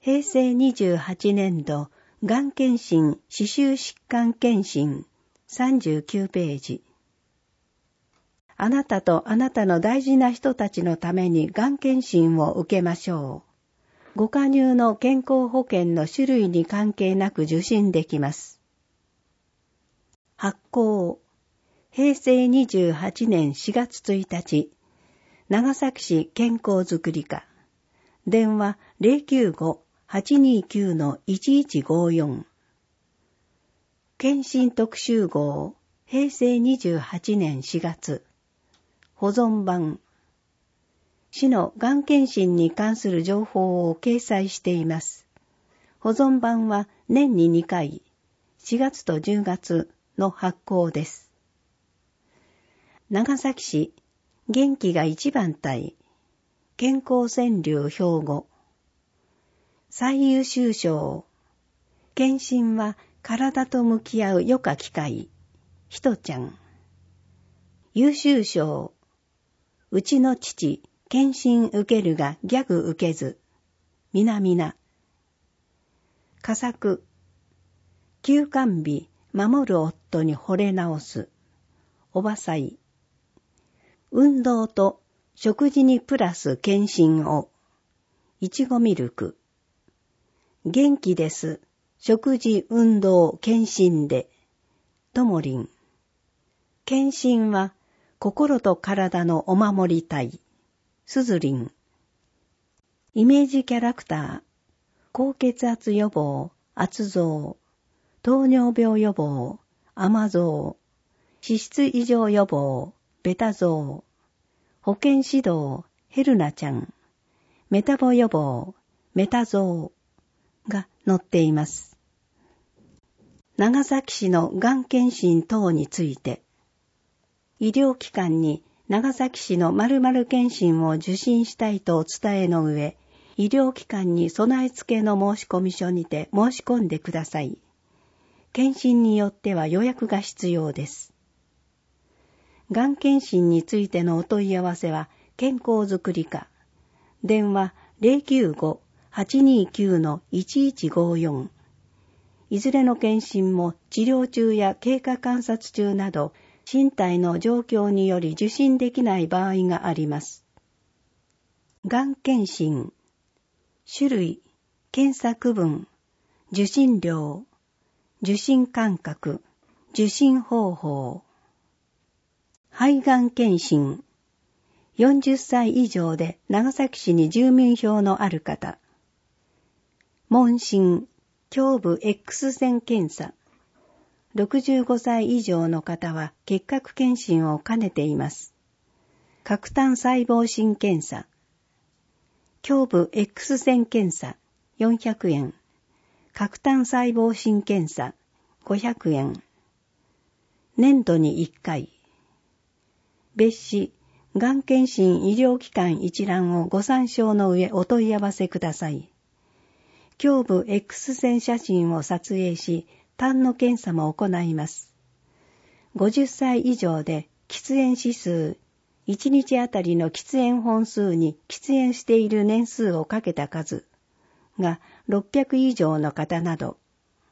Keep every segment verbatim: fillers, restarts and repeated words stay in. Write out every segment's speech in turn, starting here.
へいせいにじゅうはちねんど、がん検診歯周疾患検診さんじゅうきゅうページ。あなたとあなたの大事な人たちのためにがん検診を受けましょう。ご加入の健康保険の種類に関係なく受診できます。発行。へいせいにじゅうはちねんしがつついたち、長崎市健康づくり課。電話 ゼロきゅうご はちにきゅう いちいちごよん。検診特集号。へいせいにじゅうはちねんしがつ。保存版。市のがん検診に関する情報を掲載しています。保存版は年ににかい、しがつとじゅうがつの発行です。長崎市、元気が一番隊、健康川柳標語。最優秀賞。検診は体と向き合う余暇機会。ひとちゃん。優秀賞。うちの父、検診受けるがギャグ受けず。みなみな。佳作。休館日、守る夫に惚れ直す。おばさい。運動と食事にプラス検診を。いちごミルク。元気です。食事、運動、検診で。ともりん。検診は心と体のお守り隊。すずりん。イメージキャラクター。高血圧予防、圧増。糖尿病予防、甘増。脂質異常予防、ベタ増。保健指導、ヘルナちゃん。メタボ予防、メタ増が載っています。長崎市のがん検診等について、医療機関に長崎市の〇〇検診を受診したいとお伝えの上、医療機関に備え付けの申込書にて申し込んでください。検診によっては予約が必要です。がん検診についてのお問い合わせは、健康づくり課。電話 ゼロきゅうご はちにきゅう いちいちごよん。いずれの検診も治療中や経過観察中など、身体の状況により受診できない場合があります。がん検診。種類、検査区分、受診料、受診間隔、受診方法。肺がん検診。よんじゅっさい以上で長崎市に住民票のある方。問診、胸部 X 線検査。ろくじゅうごさい以上の方は結核検診を兼ねています。核炭細胞診検査。胸部 X 線検査よんひゃくえん。核炭細胞診検査ごひゃくえん。年度にいっかい。別紙、がん検診医療機関一覧をご参照の上お問い合わせください。胸部 X 線写真を撮影し、痰の検査も行います。ごじゅっさい以上で喫煙指数、いちにちあたりの喫煙本数に喫煙している年数をかけた数がろっぴゃく以上の方など。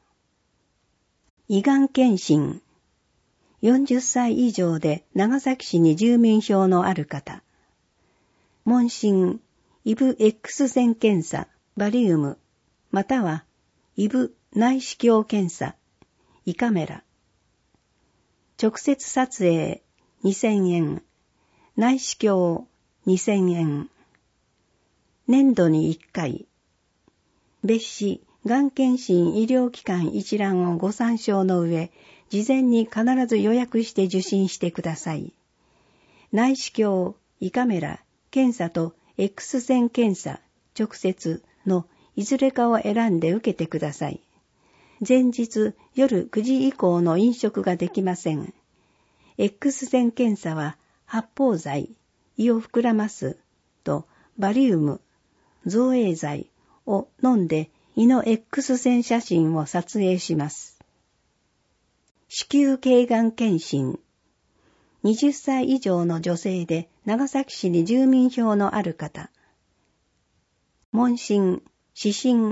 胃がん検診。よんじゅっさい以上で長崎市に住民票のある方。問診、イブ X 線検査、バリウム、またはイブ内視鏡検査、胃カメラ。直接撮影にせんえん、内視鏡にせんえん。年度にいっかい。別紙、がん検診医療機関一覧をご参照の上、事前に必ず予約して受診してください。内視鏡、胃カメラ、検査と X 線検査、直接のいずれかを選んで受けてください。前日夜くじ以降の飲食ができません。X 線検査は発泡剤、胃を膨らますとバリウム、造影剤を飲んで胃の X 線写真を撮影します。子宮頸がん検診。はたち以上の女性で長崎市に住民票のある方。問診、視診、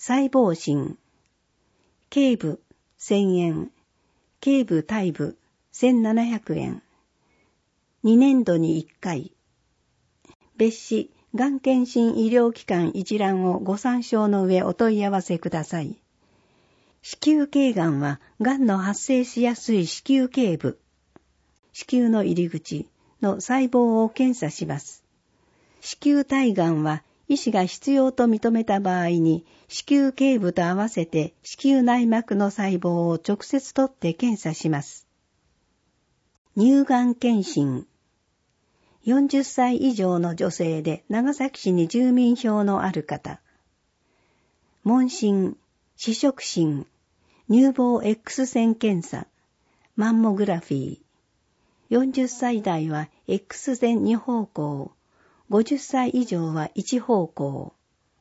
細胞診。頸部せんえん。頸部体部せんななひゃくえん。にねんどにいっかい。別紙がん検診医療機関一覧をご参照の上お問い合わせください。子宮頸がんは、がんの発生しやすい子宮頸部、子宮の入り口の細胞を検査します。子宮体がんは、医師が必要と認めた場合に、子宮頸部と合わせて子宮内膜の細胞を直接取って検査します。乳がん検診。よんじゅっさい以上の女性で長崎市に住民票のある方。問診、視触診、乳房 X 線検査、マンモグラフィー。よんじゅっさい代は X 線に方向、ごじゅっさい以上はいち方向。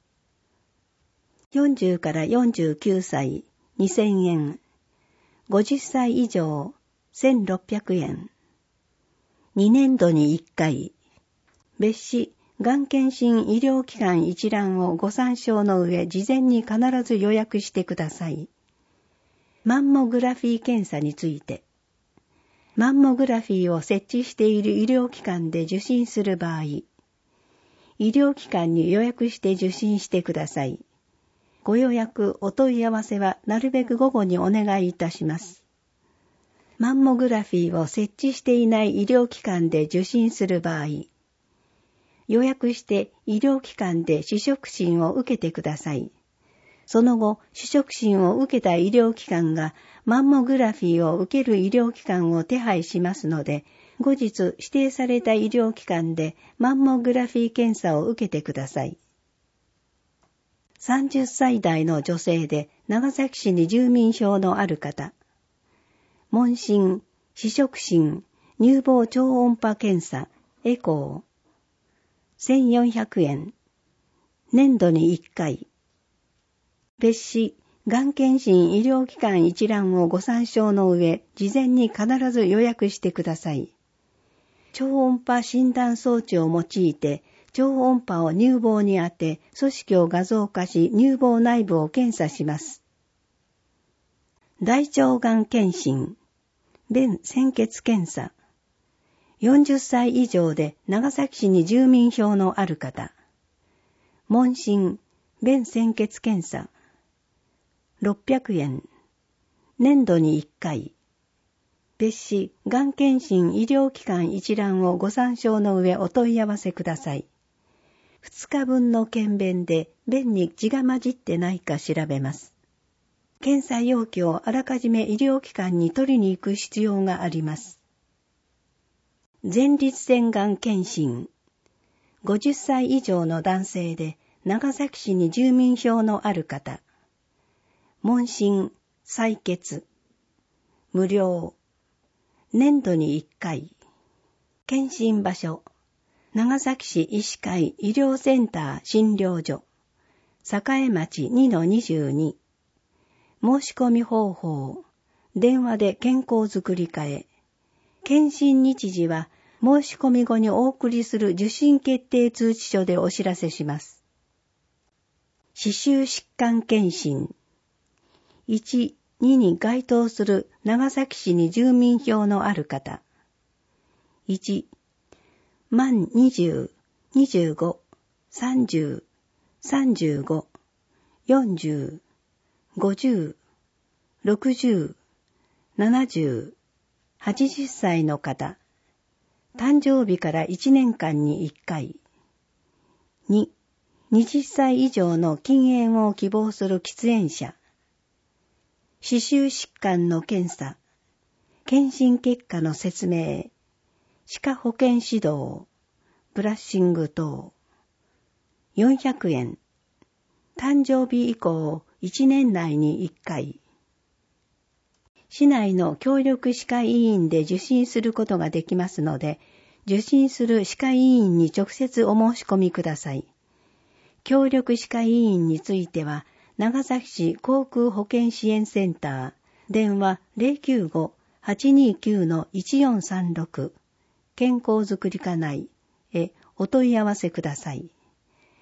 よんじゅうからよんじゅうきゅうさい、にせんえん。ごじゅっさい以上、せんろっぴゃくえん。にねんどにいっかい。別紙、がん検診医療機関一覧をご参照の上、事前に必ず予約してください。マンモグラフィー検査について。マンモグラフィーを設置している医療機関で受診する場合、医療機関に予約して受診してください。ご予約、お問い合わせはなるべく午後にお願いいたします。マンモグラフィーを設置していない医療機関で受診する場合、予約して医療機関で視触診を受けてください。その後、視触診を受けた医療機関がマンモグラフィーを受ける医療機関を手配しますので、後日指定された医療機関でマンモグラフィー検査を受けてください。さんじゅっさい代の女性で長崎市に住民票のある方。問診、視触診、乳房超音波検査、エコー。せんよんひゃくえん。年度にいっかい。別紙、がん検診医療機関一覧をご参照の上、事前に必ず予約してください。超音波診断装置を用いて、超音波を乳房に当て、組織を画像化し、乳房内部を検査します。大腸がん検診、便潜血検査。よんじゅっさい以上で長崎市に住民票のある方。問診、便潜血検査。ろっぴゃくえん。年度にいっかい。別紙、がん検診医療機関一覧をご参照の上お問い合わせください。ふつかぶんの検便で便に血が混じってないか調べます。検査容器をあらかじめ医療機関に取りに行く必要があります。前立腺がん検診。ごじゅっさい以上の男性で長崎市に住民票のある方。問診、採血。無料。年度にいっかい。検診場所。長崎市医師会医療センター診療所。栄町 にのにじゅうに。申し込み方法。電話で健康づくり課へ。検診日時は申し込み後にお送りする受診決定通知書でお知らせします。歯周疾患検診。いち、にに該当する長崎市に住民票のある方。いち、満にじゅう、にじゅうご、さんじゅう、さんじゅうご、よんじゅう、ごじゅう、ろくじゅう、ななじゅう、はちじゅっさいの方。誕生日からいちねんかんにいっかい。に、はたち以上の禁煙を希望する喫煙者。歯周疾患の検査。検診結果の説明。歯科保健指導。ブラッシング等。よんひゃくえん。誕生日以降いちねん内にいっかい。市内の協力歯科医院で受診することができますので、受診する歯科医院に直接お申し込みください。協力歯科医院については、長崎市航空保健支援センター、電話 ゼロきゅうご はちにきゅう のいちよんさんろく、健康づくり課内へお問い合わせください。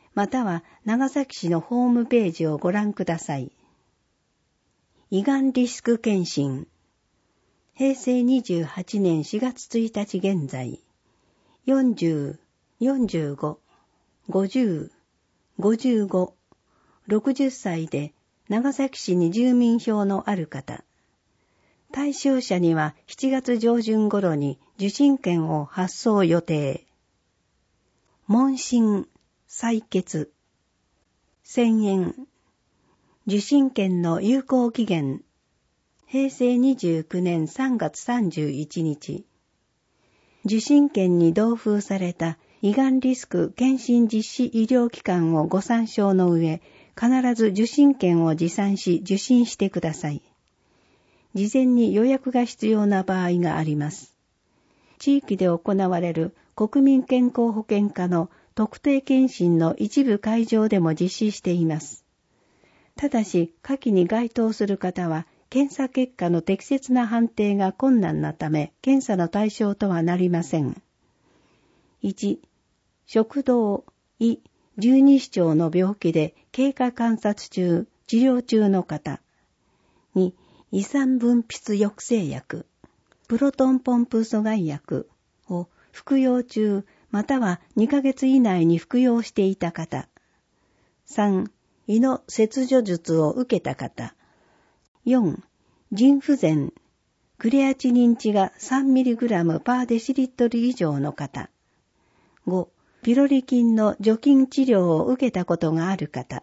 または長崎市のホームページをご覧ください。胃がんリスク検診。へいせいにじゅうはちねんしがつついたち現在、よんじゅう、よんじゅうご、ごじゅう、ごじゅうご、ろくじゅっさいで長崎市に住民票のある方。対象者にはしちがつ上旬頃に受診券を発送予定。問診、採血、せんえん。受診券の有効期限、へいせいにじゅうきゅうねんさんがつさんじゅういちにち。受診券に同封された胃がんリスク検診実施医療機関をご参照の上、必ず受診券を持参し受診してください。事前に予約が必要な場合があります。地域で行われる国民健康保険課の特定検診の一部会場でも実施しています。ただし、下記に該当する方は、検査結果の適切な判定が困難なため、検査の対象とはなりません。いち、食道、胃、十二指腸の病気で経過観察中、治療中の方。に、胃酸分泌抑制薬、プロトンポンプ阻害薬を服用中、またはにかげつ以内に服用していた方。さん、胃の切除術を受けた方。よん、腎不全、クレアチニン値が さんミリグラム パーデシリットル以上の方。ご、ピロリ菌の除菌治療を受けたことがある方。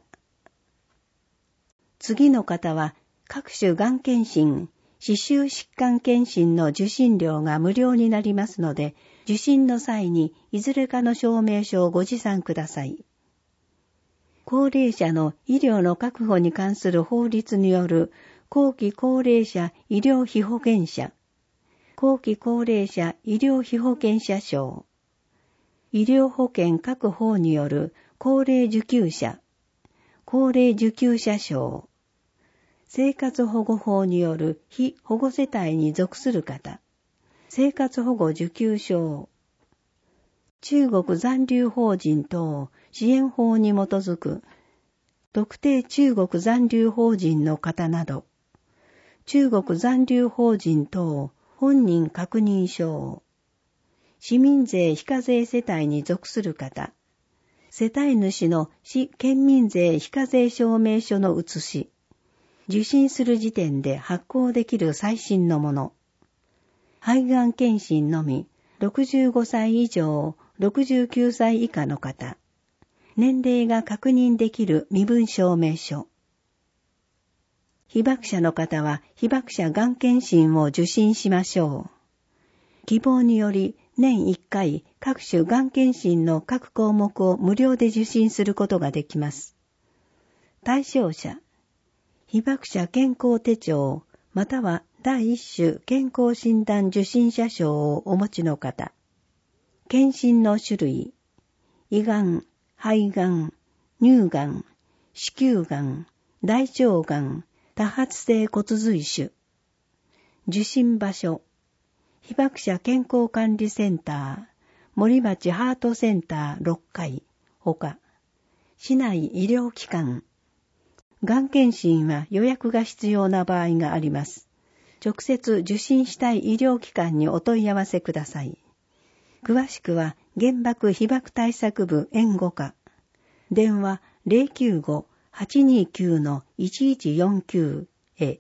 次の方は、各種がん検診、歯周疾患検診の受診料が無料になりますので、受診の際にいずれかの証明書をご持参ください。高齢者の医療の確保に関する法律による後期高齢者医療費保険者、後期高齢者医療費保険者証、医療保険各法による高齢受給者、高齢受給者証、生活保護法による非保護世帯に属する方、生活保護受給証、中国残留法人等支援法に基づく特定中国残留法人の方など、中国残留法人等本人確認証、市民税非課税世帯に属する方、世帯主の市県民税非課税証明書の写し、受診する時点で発行できる最新のもの、肺がん検診のみ、ろくじゅうごさい以上、ろくじゅうきゅうさい以下の方、年齢が確認できる身分証明書。被爆者の方は被爆者がん検診を受診しましょう。希望により年いっかい各種がん検診の各項目を無料で受診することができます。対象者、被爆者健康手帳または第一種健康診断受診者証をお持ちの方。検診の種類、胃がん、肺がん、乳がん、子宮がん、大腸がん、多発性骨髄腫。受診場所、被爆者健康管理センター、森町ハートセンターろっかい、ほか、市内医療機関。がん検診は予約が必要な場合があります。直接受診したい医療機関にお問い合わせください。詳しくは原爆被爆対策部援護課。電話 ゼロきゅうご はちにきゅう いちいちよんきゅう へ。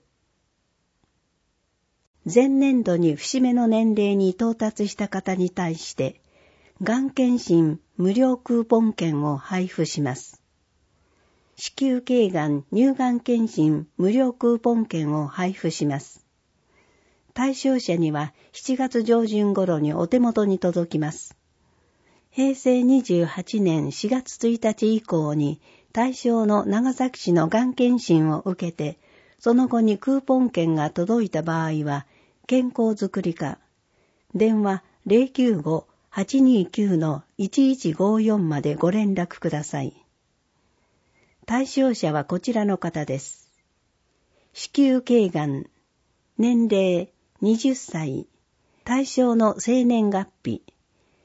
前年度に節目の年齢に到達した方に対して、がん検診無料クーポン券を配布します。子宮頸がん乳がん検診無料クーポン券を配布します。対象者にはしちがつ上旬頃にお手元に届きます。へいせいにじゅうはちねんしがつついたち以降に対象の長崎市のがん検診を受けて、その後にクーポン券が届いた場合は、健康づくり課、電話 ゼロきゅうご はちにきゅう いちいちごよん までご連絡ください。対象者はこちらの方です。子宮頸がん、年齢にじゅっさい、対象の生年月日、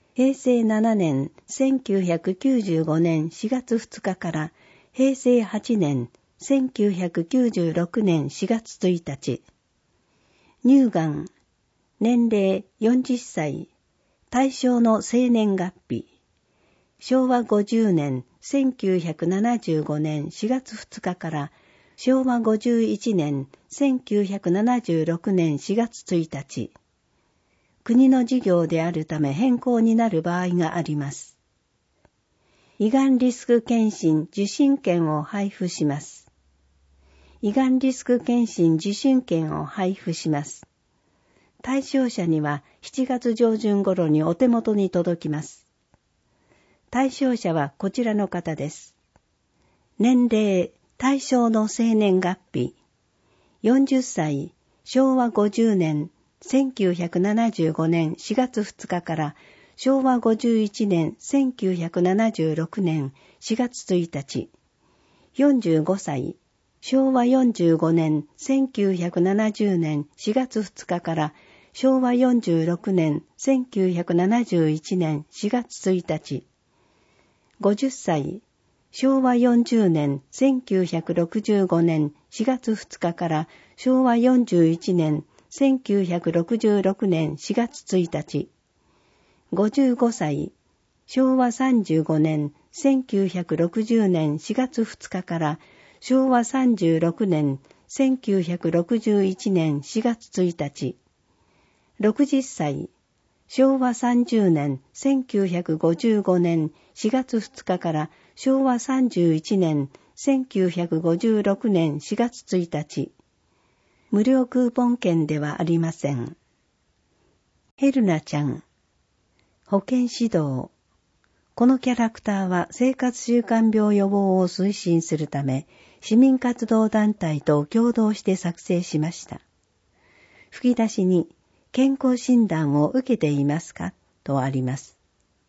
へいせいななねんせんきゅうひゃくきゅうじゅうごねんしがつふつかからへいせいはちねんせんきゅうひゃくきゅうじゅうろくねんしがつついたち。乳がん、年齢よんじゅっさい、対象の生年月日。しょうわごじゅうねんせんきゅうひゃくななじゅうごねんしがつふつかからしょうわごじゅういちねんせんきゅうひゃくななじゅうろくねんしがつついたち。国の事業であるため変更になる場合があります。胃がんリスク検診受診券を配布します。胃がんリスク検診受診券を配布します。対象者にはしちがつじょうじゅん頃にお手元に届きます。対象者はこちらの方です。年齢、対象の生年月日、よんじゅっさい、しょうわごじゅうねん、せんきゅうひゃくななじゅうごねんしがつふつかからしょうわごじゅういちねんせんきゅうひゃくななじゅうろくねんしがつついたち、よんじゅうごさい、しょうわよんじゅうごねんせんきゅうひゃくななじゅうねんしがつふつかからしょうわよんじゅうろくねんせんきゅうひゃくななじゅういちねんしがつついたち、ごじゅっさい、しょうわよんじゅうねんせんきゅうひゃくろくじゅうごねんしがつふつかからしょうわよんじゅういちねんせんきゅうひゃくろくじゅうろくねんしがつついたち、ごじゅうごさい、しょうわさんじゅうごねんせんきゅうひゃくろくじゅうねんしがつふつかからしょうわさんじゅうろくねんせんきゅうひゃくろくじゅういちねんしがつついたち、ろくじゅっさい、しょうわさんじゅうねんせんきゅうひゃくごじゅうごねんしがつふつかからしょうわさんじゅういちねんせんきゅうひゃくごじゅうろくねんしがつついたち。無料クーポン券ではありません。ヘルナちゃん。保健指導。このキャラクターは生活習慣病予防を推進するため、市民活動団体と共同して作成しました。吹き出しに、健康診断を受けていますかとあります。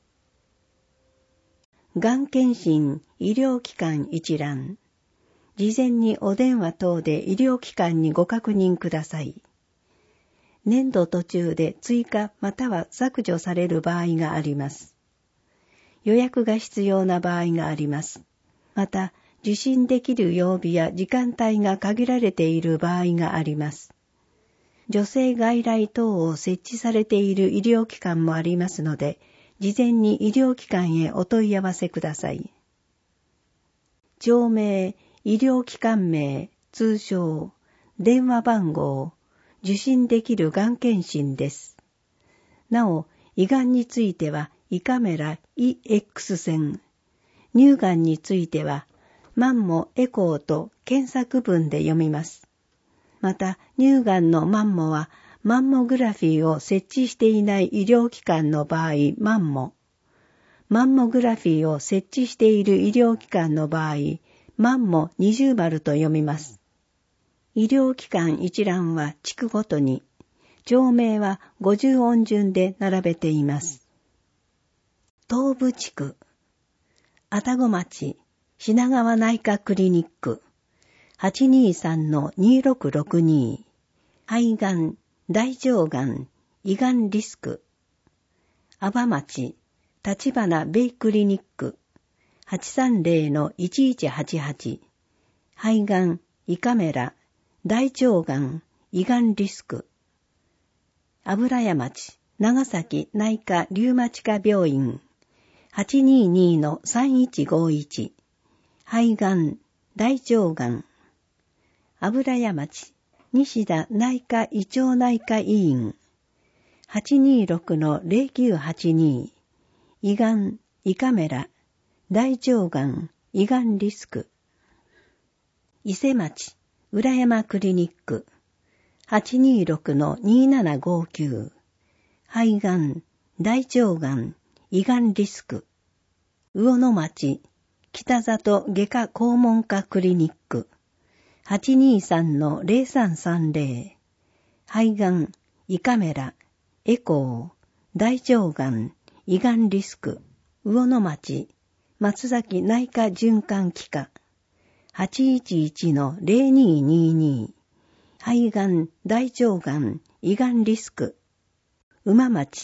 がん検診医療機関一覧。事前にお電話等で医療機関にご確認ください。年度途中で追加または削除される場合があります。予約が必要な場合があります。また、受診できる曜日や時間帯が限られている場合があります。女性外来等を設置されている医療機関もありますので、事前に医療機関へお問い合わせください。町名、医療機関名、通称、電話番号、受診できるがん検診です。なお、胃がんについては胃カメラ、胃 X 線、乳がんについてはマンモエコーと検索文で読みます。また、乳がんのマンモは、マンモグラフィーを設置していない医療機関の場合、マンモ。マンモグラフィーを設置している医療機関の場合、マンモ二重丸と読みます。医療機関一覧は地区ごとに、町名は五十音順で並べています。東部地区、愛宕町、品川内科クリニック、はちにさんのにろくろくに、肺がん、大腸がん、胃がんリスク。阿波町、立花ベイクリニック、はちさんぜろのいちいちはちはち、肺がん、胃カメラ、大腸がん、胃がんリスク。油屋町、長崎内科リウマチ科病院、はちににのさんいちごいち、肺がん、大腸がん。油屋町、西田内科胃腸内科医院、はちにろくのぜろきゅうはちに、胃がん、胃カメラ、大腸がん、胃がんリスク。伊勢町、浦山クリニック、はちにろくのにななごきゅう、肺がん、大腸がん、胃がんリスク。魚野町、北里外科肛門科クリニック、はちにさんのぜろさんさんぜろ、肺がん、胃カメラ、エコー、大腸がん、胃がんリスク。魚野町、松崎内科循環器科、はちいちいちのぜろににに、肺がん、大腸がん、胃がんリスク。馬町、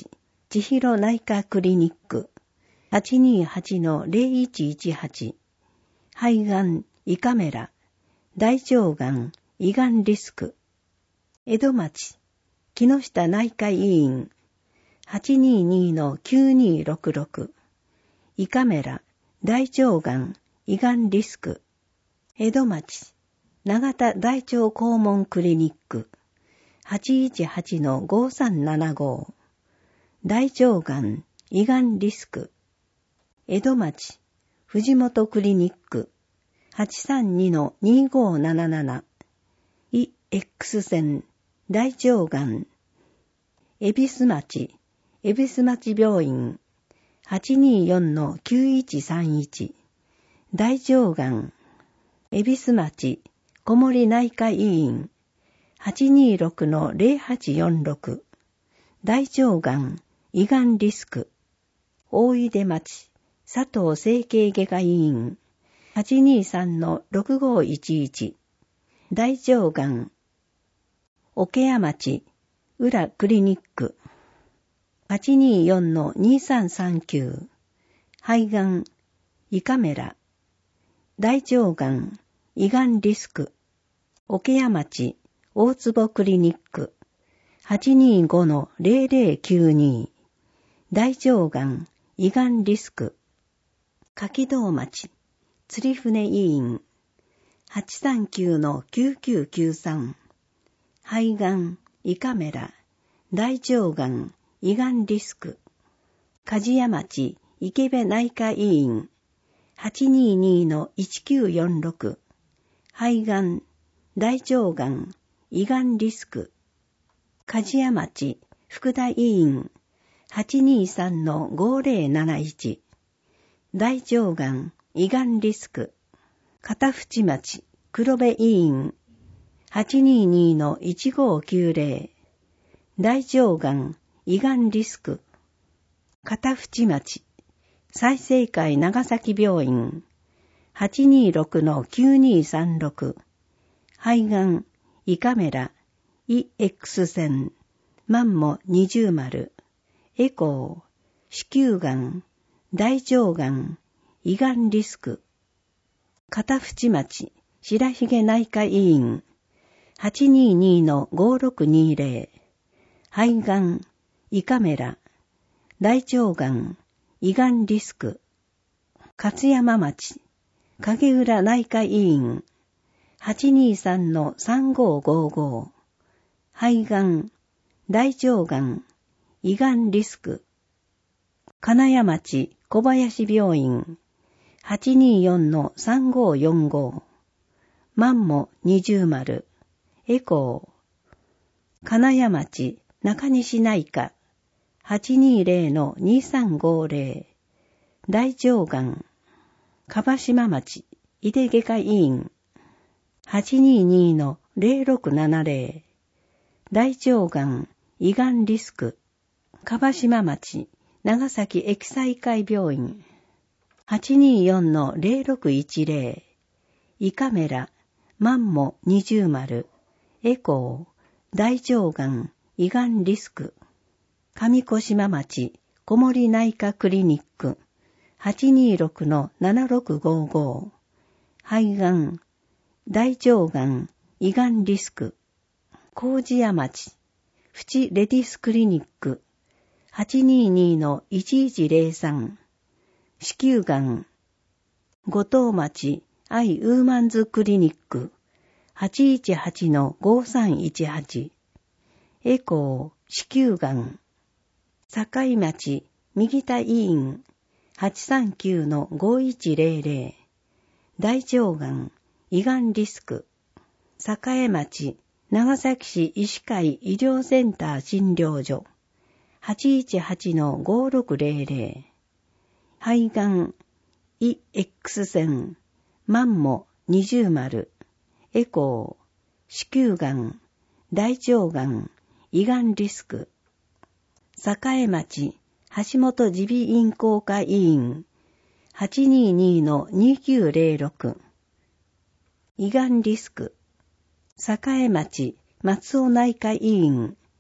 千尋内科クリニック はちにーはちのゼロいちいちはち 肺がん、胃カメラ、大腸がん、胃がんリスク。江戸町、木下内科医院 はちにーにのきゅうにーろくろく 胃カメラ、大腸がん、胃がんリスク。江戸町、長田大腸肛門クリニック はちいちはちのごさんななご 大腸がん、胃がんリスク。江戸町、藤本クリニック はちさんにのにごなななな 胃 X 線、大腸がん。恵比寿町、恵比寿町病院 はちにーよんのきゅういちさんいち 大腸がん。恵比寿町、小森内科医院 はちにーろくのゼロはちよんろく 大腸がん、胃がんリスク。大出町、佐藤整形外科医院 はちにーさんのろくごいちいち 大腸がん。桶屋町、裏クリニック はちにーよんのにさんさんきゅう 肺がん、胃カメラ、大腸がん、胃がんリスク。桶屋町、大坪クリニック はちにーごのゼロゼロきゅうに 大腸がん、胃がんリスク。柿堂町、釣船医院 はちさんきゅうのきゅうきゅうきゅうさん 肺がん、胃カメラ、大腸がん、胃がんリスク。梶屋町、池部内科医院 はちにーにのいちきゅうよんろく 肺がん、大腸がん、胃がんリスク。梶屋町、福田医院 はちにーさんのごゼロなないち 大腸がん、胃がんリスク。片淵町、黒部医院 はちにーにのいちごきゅうゼロ 大腸がん、胃がんリスク。片淵町、済生会長崎病院 はちにーろくのきゅうにーさんろく 肺がん、胃カメラ、胃 X 線、マンモ二重丸、エコー、子宮がん、大腸がん、胃がんリスク。片淵町、白髭内科医院 はちにーにのごろくにゼロ 肺がん、胃カメラ、大腸がん、胃がんリスク。勝山町、影浦内科医院 はちにーさんのさんごごご 肺がん、大腸がん、胃がんリスク。金谷町、小林病院 はちにーよんのさんごよんご マンモ二重丸、エコー。金谷町、中西内科 はちにーゼロのにさんごゼロ 大腸がん。樺島町、井出外科医院 はちにーにのゼロろくななゼロ 大腸がん、胃がんリスク。樺島町、長崎駅西会病院 はちにーよんのゼロろくいちゼロ 胃カメラ、マンモ二重丸、エコー、大腸がん、胃がんリスク。上小島町、小森内科クリニック はちにーろくのななろくごご 肺がん、大腸がん、胃がんリスク。麹屋町、プチレディスクリニック はちにーにのいちいちゼロさん 子宮がん。五島町、アイウーマンズクリニック はちいちはちのごさんいちはち エコー、子宮がん。堺町、右田医院 はちさんきゅうのごいちゼロゼロ 大腸がん、胃がんリスク。栄町、長崎市医師会医療センター診療所 はちいちはちのごろくゼロゼロ 肺がん、胃 X 線、マンモ二重丸、エコー、子宮がん、大腸がん、胃がんリスク。栄町、橋本耳鼻咽喉科医院 はちにーにのにきゅうゼロろく 胃がんリスク。栄町、松尾内科医院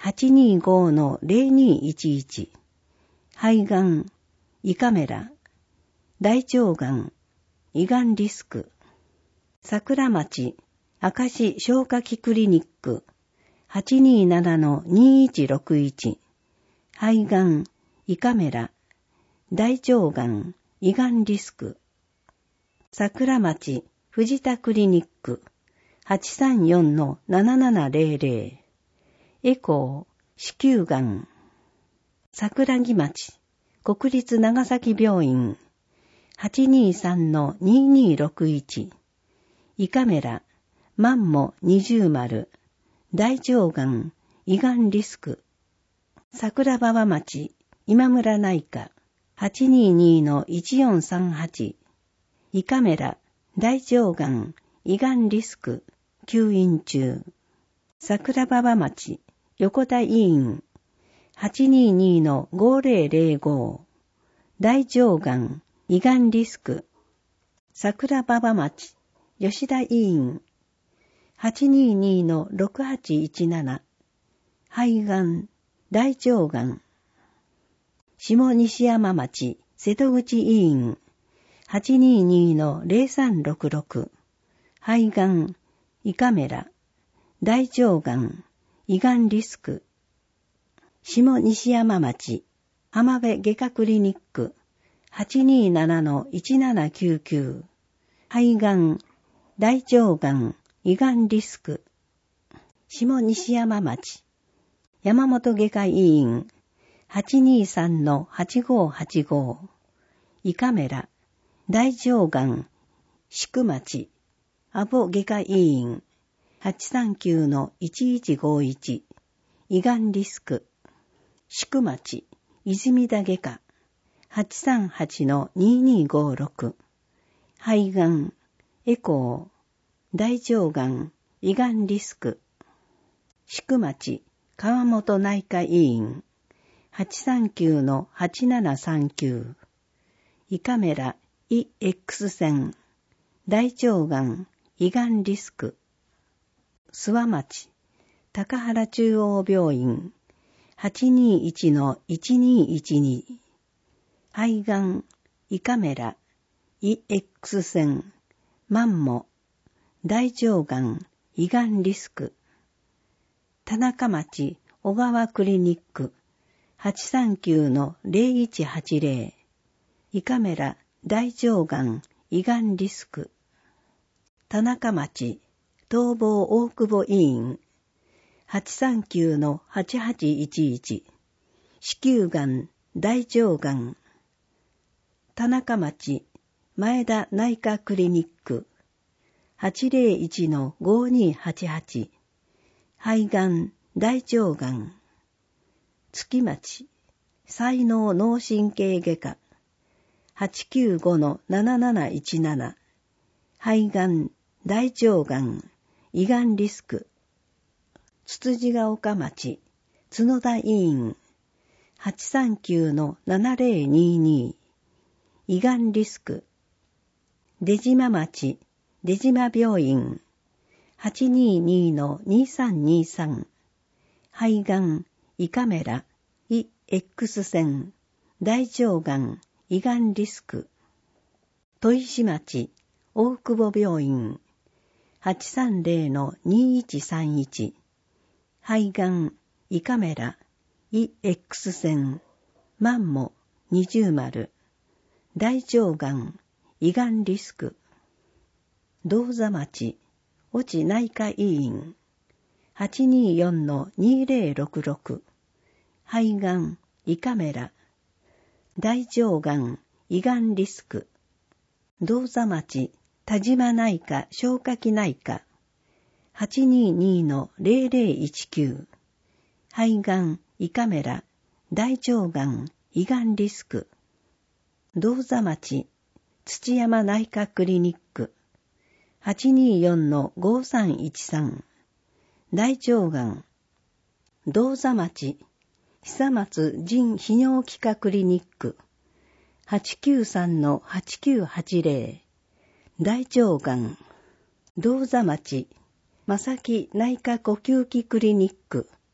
はちにーごーのぜろにいちいち。肺がん、胃カメラ、大腸がん、胃がんリスク。桜町、明石消化器クリニック、はちにーななのにいちろくいち。肺がん、胃カメラ、大腸がん、胃がんリスク。桜町、藤田クリニック、はちさんよんのななななぜろぜろ。エコー、子宮がん。桜木町、国立長崎病院、はちにーさんのににーろくいち。胃カメラ、マンモにじゅうまる、大腸がん、胃がんリスク。桜庭町、今村内科、はちにーにのいちよんさんはち。胃カメラ、大腸がん、胃がんリスク、休院中。桜庭町、横田医院、はちにーにのごぜろぜろご。大腸がん、胃がんリスク。桜庭町、吉田医院、はちにーにのろくはちいちなな。肺がん、大腸がん。下西山町、瀬戸口医院、はちにーにのぜろさんろくろく。肺がん、胃カメラ、大腸がん、胃がんリスク。下西山町、浜辺外科クリニック、はちにーななのいちななきゅうきゅう。肺がん、大腸がん、胃がんリスク。下西山町、山本外科医院、はちにーさんのはちごーはちご。胃カメラ、大腸がん、宿町、阿保外科医院、はちさんきゅうのいちいちごいち。胃がんリスク。宿町、泉田外科、はちさんはちのににーごろく。肺がん、エコー、大腸がん、胃がんリスク。宿町、川本内科医院、はちさんきゅうのはちななさんきゅう。胃カメラ、胃 X 線、大腸がん、胃がんリスク。諏訪町、高原中央病院、はちにーいちのいちにーいちに。肺がん、胃カメラ、胃 X 線、マンモ、大腸がん、胃がんリスク。田中町、小川クリニック、はちさんきゅうのぜろいちはちぜろ。胃カメラ、大腸がん、胃がんリスク。田中町、東房大久保医院、はちさんきゅうのはちはちいちいち。子宮がん、大腸がん。田中町、前田内科クリニック、はちぜろいちのごにーはちはち。肺がん、大腸がん。月町、才能脳神経外科、はちきゅうごのなななないちなな。肺がん、大腸がん、胃がんリスク。つつじが丘町、角田医院、はちさんきゅうのななぜろにに。胃がんリスク。出島町、出島病院、はちにーにのにさんにさん。肺がん、胃カメラ、胃 X 線、大腸がん、胃がんリスク。砥石町、大久保病院、はちさんぜろのにいちさんいち。肺がん、胃カメラ、胃 X 線、マンモ、二重丸、大腸がん、胃がんリスク。銅座町、越智内科医院、はちにーよんのにぜろろくろく。肺がん、胃カメラ、大腸がん、胃がんリスク。銅座町、田島内科消化器内科、はちにーにのぜろぜろいちきゅう。肺がん、胃カメラ、大腸がん、胃がんリスク。銅座町、土山内科クリニック、はちにーよんのごさんいちさん。大腸がん。銅座町、久松腎泌尿器科クリニック、はちきゅうさんのはちきゅうはちぜろ。大腸がん。銅座町、正木内科呼吸器クリニック、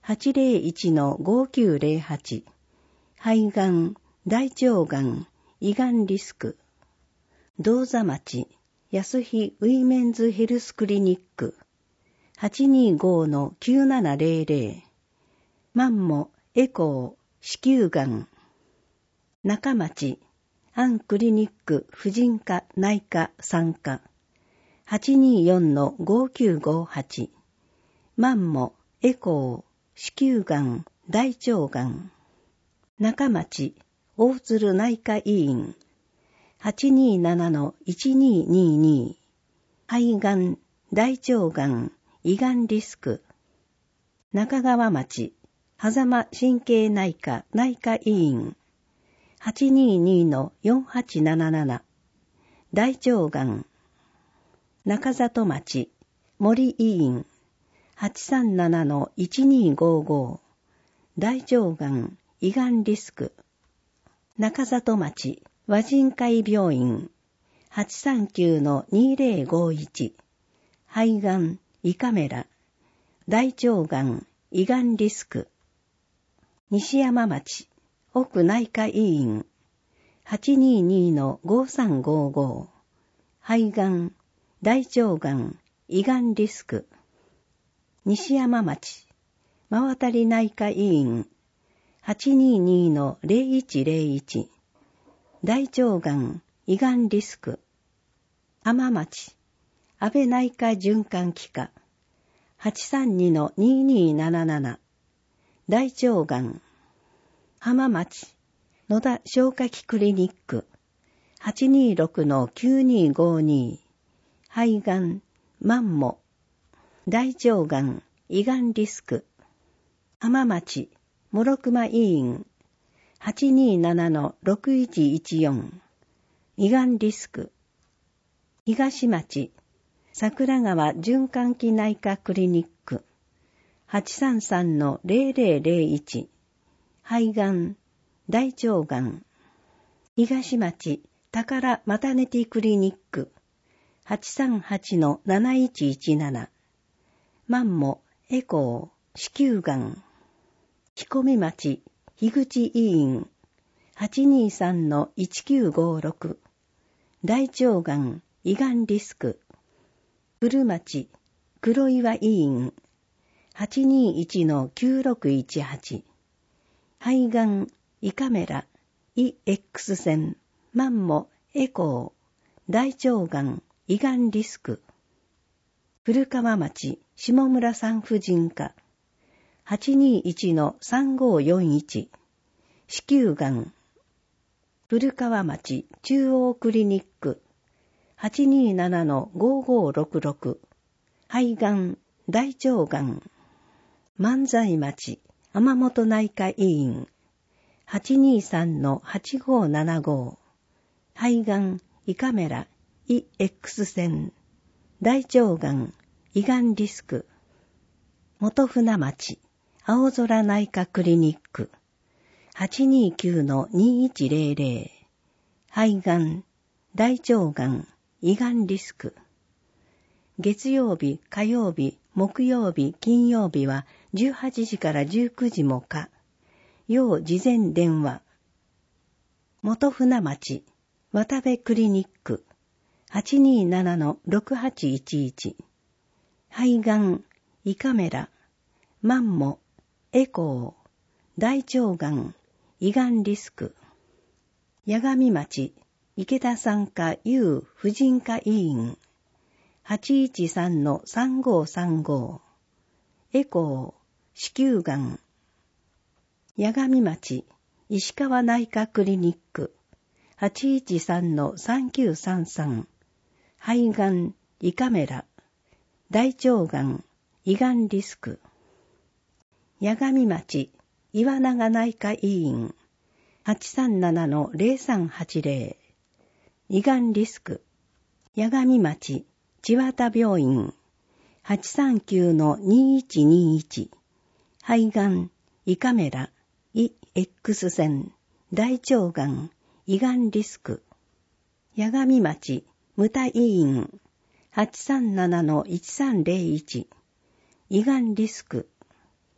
はちゼロいちのごきゅうゼロはち、肺がん、大腸がん、胃がんリスク。銅座町、安日ウィメンズヘルスクリニック、はちにごのきゅうななゼロゼロ、マンモ、エコー、子宮がん。中町、アンクリニック婦人科内科産科、はちによんのごきゅうごはち、マンモ、エコー、子宮がん、大腸がん。中町、大鶴内科医院、はちにななのいちににに、肺がん、大腸がん、胃がんリスク。中川町、狭間神経内科内科医院、はちににのよんはちなななな、大腸がん。中里町、森医院、はちさんななのいちにごご、大腸がん、胃がんリスク。中里町、和人会病院、はちさんきゅうのにゼロごいち、肺がん、胃カメラ、大腸がん、胃がんリスク。西山町、奥内科医院、はちににのごさんごご、肺がん、大腸がん、胃がんリスク。西山町、真渡内科医院、はちににのゼロいちゼロいち、大腸がん、胃がんリスク。浜町、安倍内科循環器科、はちさんにのにになななな、大腸がん。浜町、野田消化器クリニック、はちにろくのきゅうにごに、肺がん、マンモ、大腸がん、胃がんリスク。浜町、諸熊医院、はちにななのろくいちいちよん、胃がんリスク。東町、桜川循環器内科クリニック、はちさんさんのゼロゼロゼロいち、肺がん、大腸がん。東町、宝マタネティクリニック、はちさんはちのなないちいちなな、マンモ、エコー、子宮がん。彦見町、樋口医院、はちにさんのいちきゅうごろく、大腸がん、胃がんリスク。古町、黒岩医院、はちにいちのきゅうろくいちはち、肺がん、胃カメラ、胃 X 線、マンモ、エコー、大腸がん、胃がんリスク。古川町、下村産婦人科、はちにいちのさんごよんいち、子宮がん。古川町、中央クリニック、はちにななのごごろくろく、肺がん、大腸がん。万歳町、天本内科医院、はちにさんのはちごななご、肺がん、胃カメラ、胃 X 線、大腸がん、胃がんリスク。元船町、青空内科クリニック、はちにきゅうのにいちゼロゼロ、肺がん、大腸がん、胃がんリスク。月曜日、火曜日、木曜日、金曜日はじゅうはちじからじゅうくじも可。要事前電話。元船町、渡部クリニック、はちにななのろくはちいちいち、肺がん、胃カメラ、マンモ、エコー、大腸がん、胃がんリスク。八神町、池田産科有婦人科医院、はちいちさんのさんごさんご、エコー、子宮がん。八神町、石川内科クリニック、はちいちさんのさんきゅうさんさん、肺がん、胃カメラ、大腸がん、胃がんリスク。八神町、岩永内科医院、はちさんななのゼロさんはちゼロ、胃がんリスク。八神町、千綿病院、はちさんきゅうのにいちにいち、肺がん、胃カメラ、胃 X 線、大腸がん、胃がんリスク。八神町、牟田医院、はちさんななのいちさんゼロいち、胃がんリスク。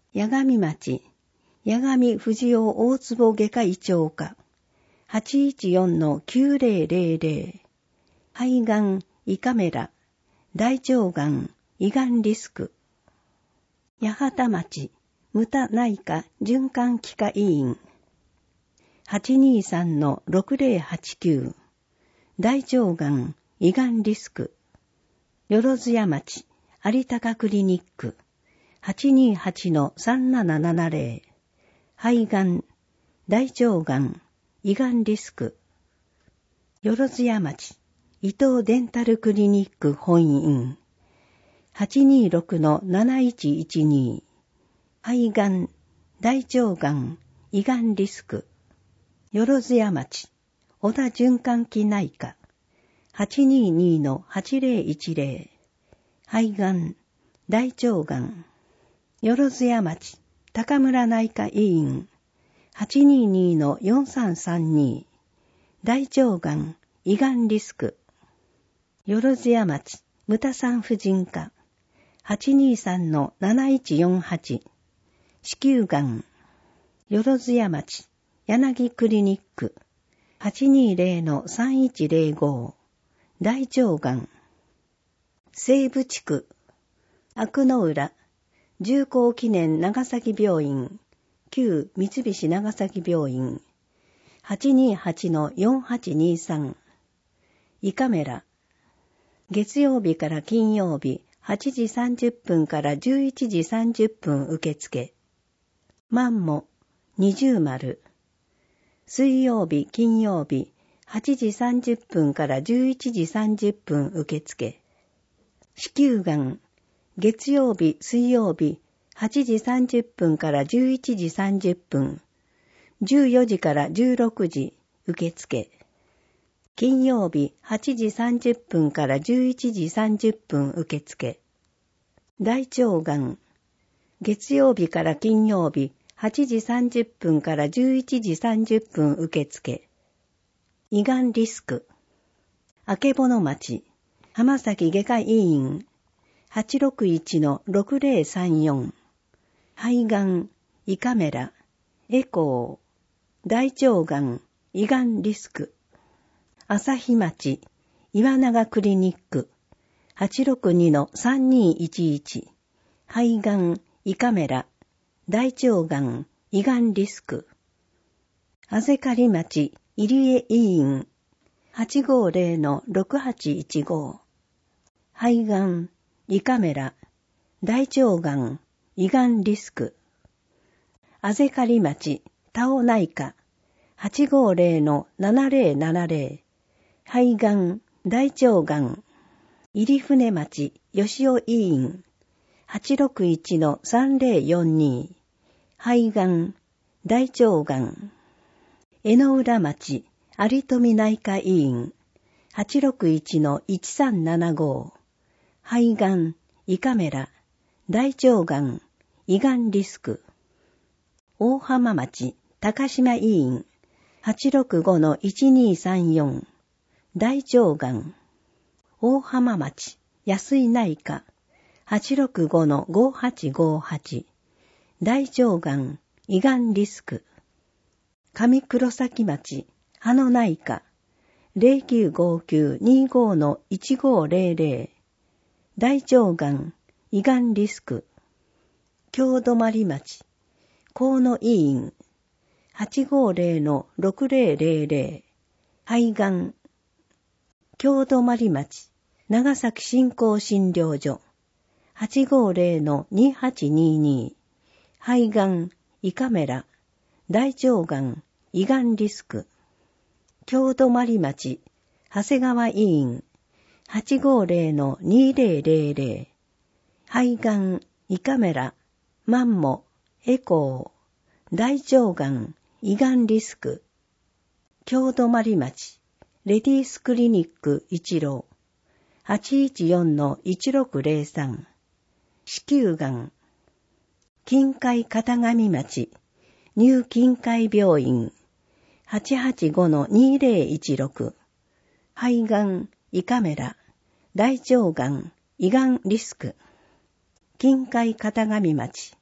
八神町、八神藤尾大坪外科医長課、はちいちよんのきゅうぜろぜろぜろ、肺がん、胃カメラ、大腸がん、胃がんリスク。八幡町、牟田内科循環器科医院、はちにさんのろくぜろはちきゅう、大腸がん、胃がんリスク。よろずや町、有高クリニック、はちにはちのさんななななぜろ、肺がん、大腸がん、胃がんリスク。よろずや町、伊藤デンタルクリニック本院、はちにろくのなないちいちに、肺がん、大腸がん、胃がんリスク。よろずや町、小田循環器内科、はちににのはちぜろいちぜろ、肺がん、大腸がん。よろずや町、高村内科医院、はちににのよんさんさんに、大腸がん、胃がんリスク。よろずや町、牟田産婦人科、はちにさんのなないちよんはち、子宮がん。よろずや町、柳クリニック、はちにぜろのさんいちぜろご、大腸がん。西部地区、阿久の浦、重工記念長崎病院、旧三菱長崎病院、はちにはちのよんはちにさん、胃カメラ、月曜日から金曜日、はちじさんじゅっぷんからじゅういちじさんじゅっぷん受付。マンモ、二重丸。水曜日、金曜日、はちじさんじゅっぷんからじゅういちじさんじゅっぷん受付。子宮がん。月曜日、水曜日、はちじさんじゅっぷんからじゅういちじさんじゅっぷん。じゅうよじからじゅうろくじ受付。金曜日はちじさんじゅっぷんからじゅういちじさんじゅっぷん受付。大腸がん。月曜日から金曜日はちじさんじゅっぷんからじゅういちじさんじゅっぷん受付。胃がんリスク。あけぼの町、浜崎外科医院、はちろくいちのろくぜろさんよん。肺がん、胃カメラ、エコー、大腸がん、胃がんリスク。朝日町、岩永クリニック、はちろくにのさんにいちいち。肺がん、胃カメラ、大腸がん、胃がんリスク。あぜかり町、入江医院、はちごぜろのろくはちいちご。肺がん、胃カメラ、大腸がん、胃がんリスク。あぜかり町、田尾内科、はちごぜろのななぜろななぜろ。肺がん、大腸がん。入船町、吉尾医院、はちろくいちのさんぜろよんに。肺がん、大腸がん。江ノ浦町、有富内科医院、はちろくいちのいちさんななご。肺がん、胃カメラ、大腸がん、胃がんリスク。大浜町、高島医院、はちろくごのいちにさんよん。大腸がん。大浜町、安井内科、はちろくごのごはちごはち。大腸がん、胃がんリスク。上黒崎町、葉野内科、ゼロきゅうごきゅうにごのいちごぜろぜろ。大腸がん、胃がんリスク。京泊町、河野医院、はちごぜろのろくぜろぜろぜろ。肺がん。京泊町、長崎振興診療所、はちごぜろのにはちにに。肺がん、胃カメラ、大腸がん、胃がんリスク。京泊町、長谷川医院、はちごぜろのにぜろぜろぜろ。肺がん、胃カメラ、マンモ、エコー、大腸がん、胃がんリスク。京泊町、レディースクリニック一郎、はちいちよんのいちろくぜろさん。子宮がん。近海片上町、ニュー近海病院、はちはちごのにぜろいちろく。肺がん、胃カメラ、大腸がん、胃がんリスク。近海片上町、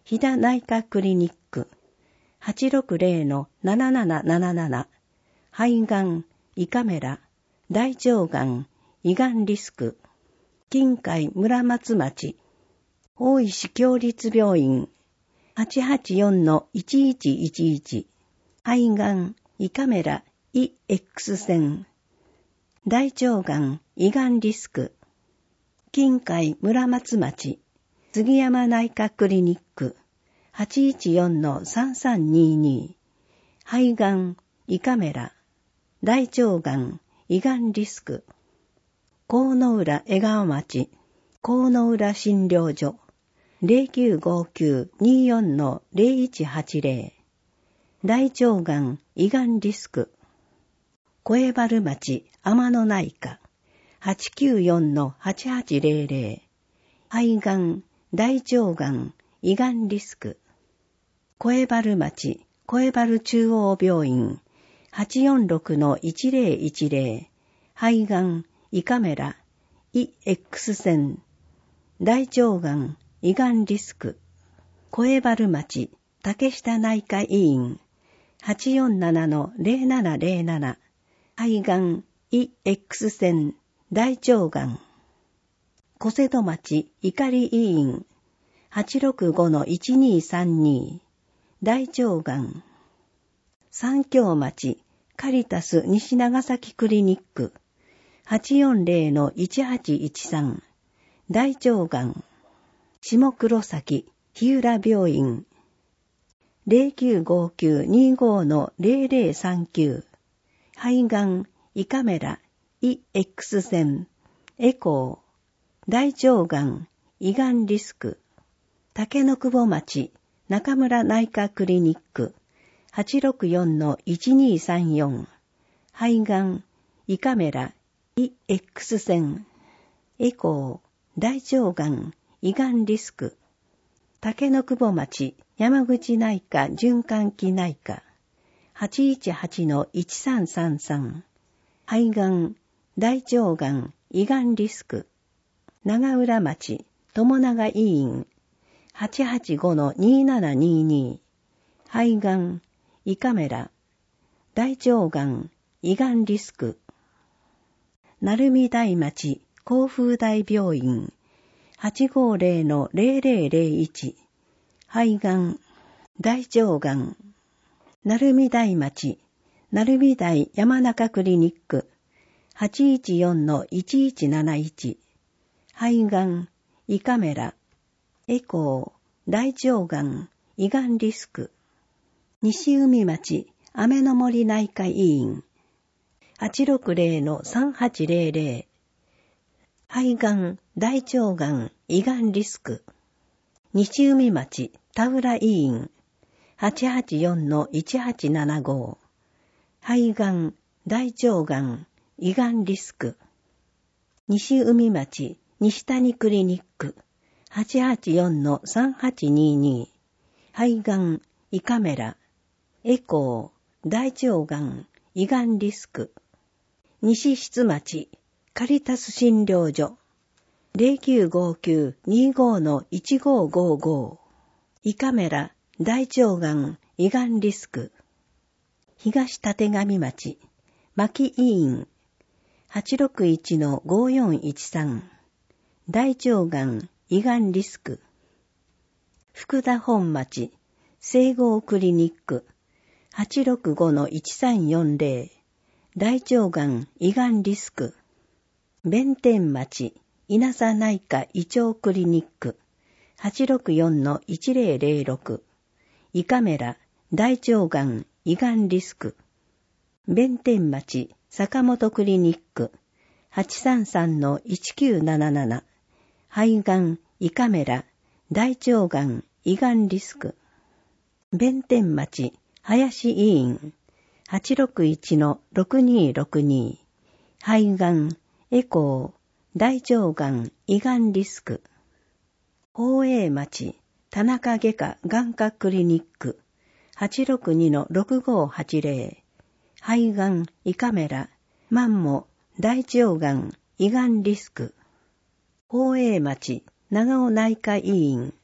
飛騨内科クリニック はちろくゼロのなななななななな 肺がん、胃カメラ、大腸がん、胃がんリスク、近海村松町、大石共立病院 はちはちよんのいちいちいちいち 肺がん、胃カメラ、胃 X 線、大腸がん、胃がんリスク、近海村松町、杉山内科クリニック はちいちよんのさんさんにに 肺がん、胃カメラ、大腸がん、胃がんリスク、河野浦江川町、河野浦診療所 ゼロきゅうごきゅうによんのゼロいちはちゼロ 大腸がん、胃がんリスク、小原町天野内科 はちきゅうよんのはちはちゼロゼロ 肺がん、大腸がん、胃がんリスク、小原町小原中央病院 はちよんろくのいちゼロいちゼロ 肺がん、胃カメラ、胃 X 線、大腸がん、胃がんリスク、小原町竹下内科医院 はちよんななのゼロななゼロなな 肺がん、胃 X 線、大腸がん、小瀬戸町いかり医院 はちろくごのいちにさんに 大腸がん、三京町カリタス西長崎クリニック はちよんゼロのいちはちいちさん 大腸がん、下黒崎日浦病院 ゼロきゅうごきゅうにごのゼロゼロさんきゅう 肺がん、胃カメラ、胃 X 線、エコー、大腸がん、胃がんリスク、竹の久保町中村内科クリニック はちろくよんのいちにさんよん 肺がん、胃カメラ、胃 X 線、エコー、大腸がん、胃がんリスク、竹の久保町山口内科循環器内科 はちいちはちのいちさんさんさん 肺がん、大腸がん、胃がんリスク、長浦町友永医院 はちはちごのにななにに 肺がん、胃カメラ、大腸がん、胃がんリスク、鳴海台町甲風台病院 はちごゼロのゼロゼロゼロいち 肺がん、大腸がん、鳴海台町鳴海台山中クリニック はちいちよんのいちいちなないち 肺がん、胃カメラ、エコー、大腸がん、胃がんリスク、西海町雨の森内科医院 はちろくゼロのさんはちゼロゼロ 肺がん、大腸がん、胃がんリスク、西海町田浦医院 はちはちよんのいちはちななご 肺がん、大腸がん、胃がんリスク、西海町西谷クリニック はちはちよんのさんはちにに 肺がん、胃カメラ、エコー、大腸がん、胃がんリスク、西室町カリタス診療所 ゼロきゅうごきゅうにごのいちごごご 胃カメラ、大腸がん、胃がんリスク、東立上町牧医院 はちろくいちのごよんいちさん 大腸がん、胃がんリスク、福田本町西郷クリニック はちろくごのいちさんよんゼロ 大腸がん、胃がんリスク、弁天町稲佐内科胃腸クリニック はちろくよんのいちゼロゼロろく 胃カメラ、大腸がん、胃がんリスク、弁天町坂本クリニック はちさんさんのいちきゅうなななな 肺がん、胃カメラ、大腸がん、胃がんリスク、弁天町林医院 はちろくいちのろくにろくに 肺がん、エコー、大腸がん、胃がんリスク、宝永町田中外科眼科クリニック はちろくにのろくごはちゼロ 肺がん、胃カメラ、マンモ、大腸がん、胃がんリスク、宝永町長尾内科医院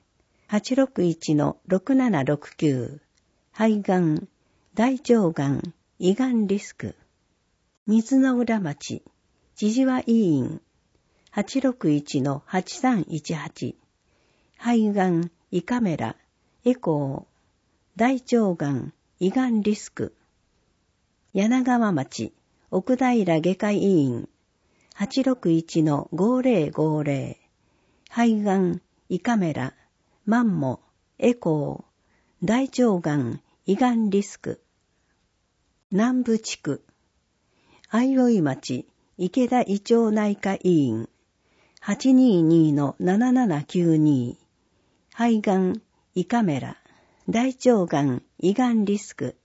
はちろくいちのろくななろくきゅう、肺がん、大腸がん、胃がんリスク。水の浦町、千々和医院、はちろくいちのはちさんいちはち、肺がん、胃カメラ、エコー、大腸がん、胃がんリスク。柳川町、奥平外科医院、はちろくいちのごぜろごぜろ、肺がん、胃カメラ、マンモ、エコー、大腸がん、胃がんリスク。南部地区、相生町、池田胃腸内科医院、はちににのななななきゅうに、肺がん、胃カメラ、大腸がん、胃がんリスク。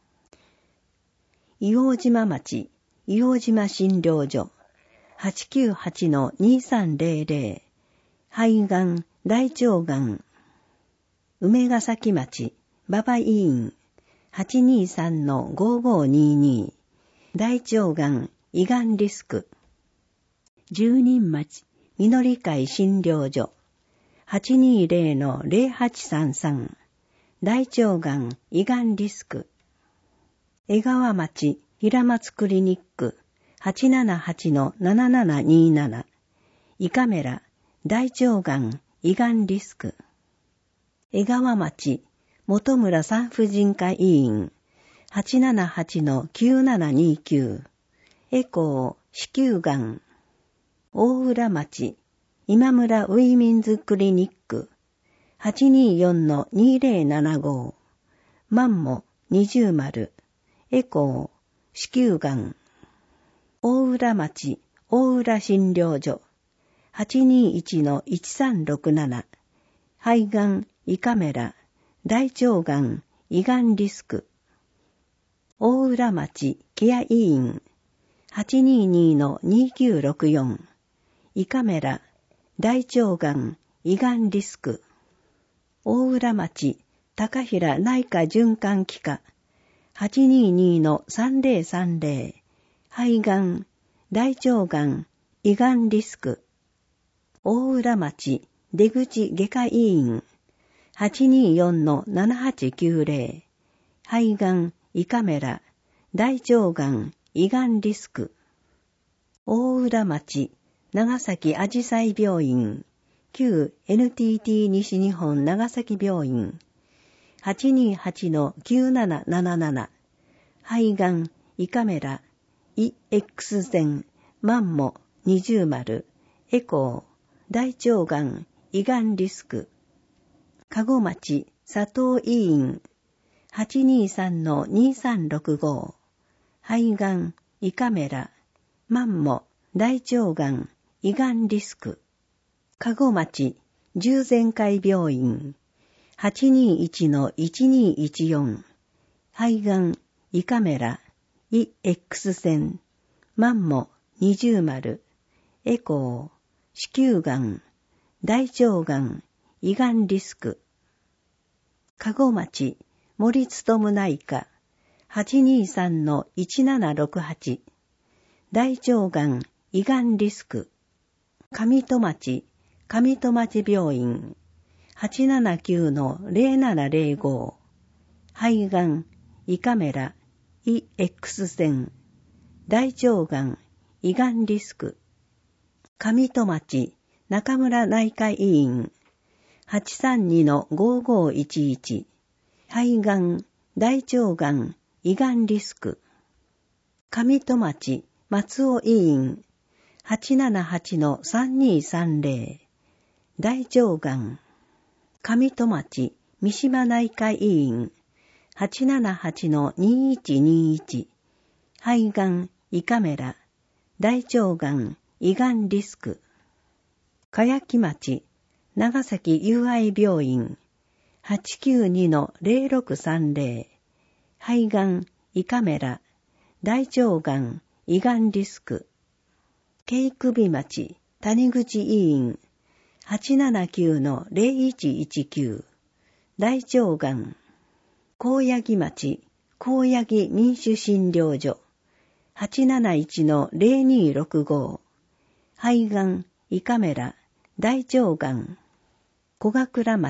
硫黄島町、硫黄島診療所、はちきゅうはちのにさんぜろぜろ、肺がん、大腸がん。梅ヶ崎町、馬場医院、はちにさんのごごにに、大腸がん、胃がんリスク。十人町、みのり会診療所、はちにぜろのぜろはちさんさん、大腸がん、胃がんリスク。江川町、平松クリニック、はちななはちのななななになな、胃カメラ、大腸がん、胃がんリスク。江川町、本村産婦人科医院、はちななはちのきゅうななにきゅう、エコー、子宮がん。大浦町、今村ウィミンズクリニック、はちによんのにぜろななご、マンモにじゅうまる、エコー、子宮がん。大浦町、大浦診療所、はちにいちのいちさんろくなな、肺がん、胃カメラ、大腸がん、胃がんリスク。大浦町、ケア医院、はちににのにきゅうろくよん、胃カメラ、大腸がん、胃がんリスク。大浦町、高平内科循環器科、はちににのさんぜろさんぜろ、肺がん、大腸がん、胃がんリスク。大浦町、出口外科医院、はちによんのななはちきゅうぜろ、肺がん、胃カメラ、大腸がん、胃がんリスク。大浦町、長崎あじさい病院、旧 エヌティーティー 西日本長崎病院、はちにはちのきゅうなななななな、肺がん、胃カメラ、胃 X 線、マンモにじゅうまる、エコー、大腸がん、胃がんリスク。加護町、佐藤医院、はちにさんのにさんろくご、肺がん、胃カメラ、マンモ、大腸がん、胃がんリスク。加護町、十全会病院、はちにいちのいちにいちよん、肺がん、胃カメラ、胃 X 線、マンモにじゅうまる、エコー、子宮がん、大腸がん、胃がんリスク。加護町、森勤内科、はちにさんのいちななろくはち、大腸がん、胃がんリスク。上戸町、上戸町病院、はちななきゅうのぜろななぜろご、肺がん、胃カメラ、胃 X 線、大腸がん、胃がんリスク。上戸町、中村内科医院、はちさんにのごごいちいち、肺がん、大腸がん、胃がんリスク。上戸町、松尾医院、はちななはちのさんにさんぜろ、大腸がん。上戸町、三島内科医院、はちななはちのにいちにいち、肺がん、胃カメラ、大腸がん、胃がんリスク。茅木町、長崎友愛病院、はちきゅうにのぜろろくさんぜろ、肺がん、胃カメラ、大腸がん、胃がんリスク。京首町、谷口医院、はちななきゅうのぜろいちいちきゅう、大腸がん。高野木町、高野木民主診療所、はちなないちのぜろにろくご、肺がん、胃カメラ、大腸がん。小倉町、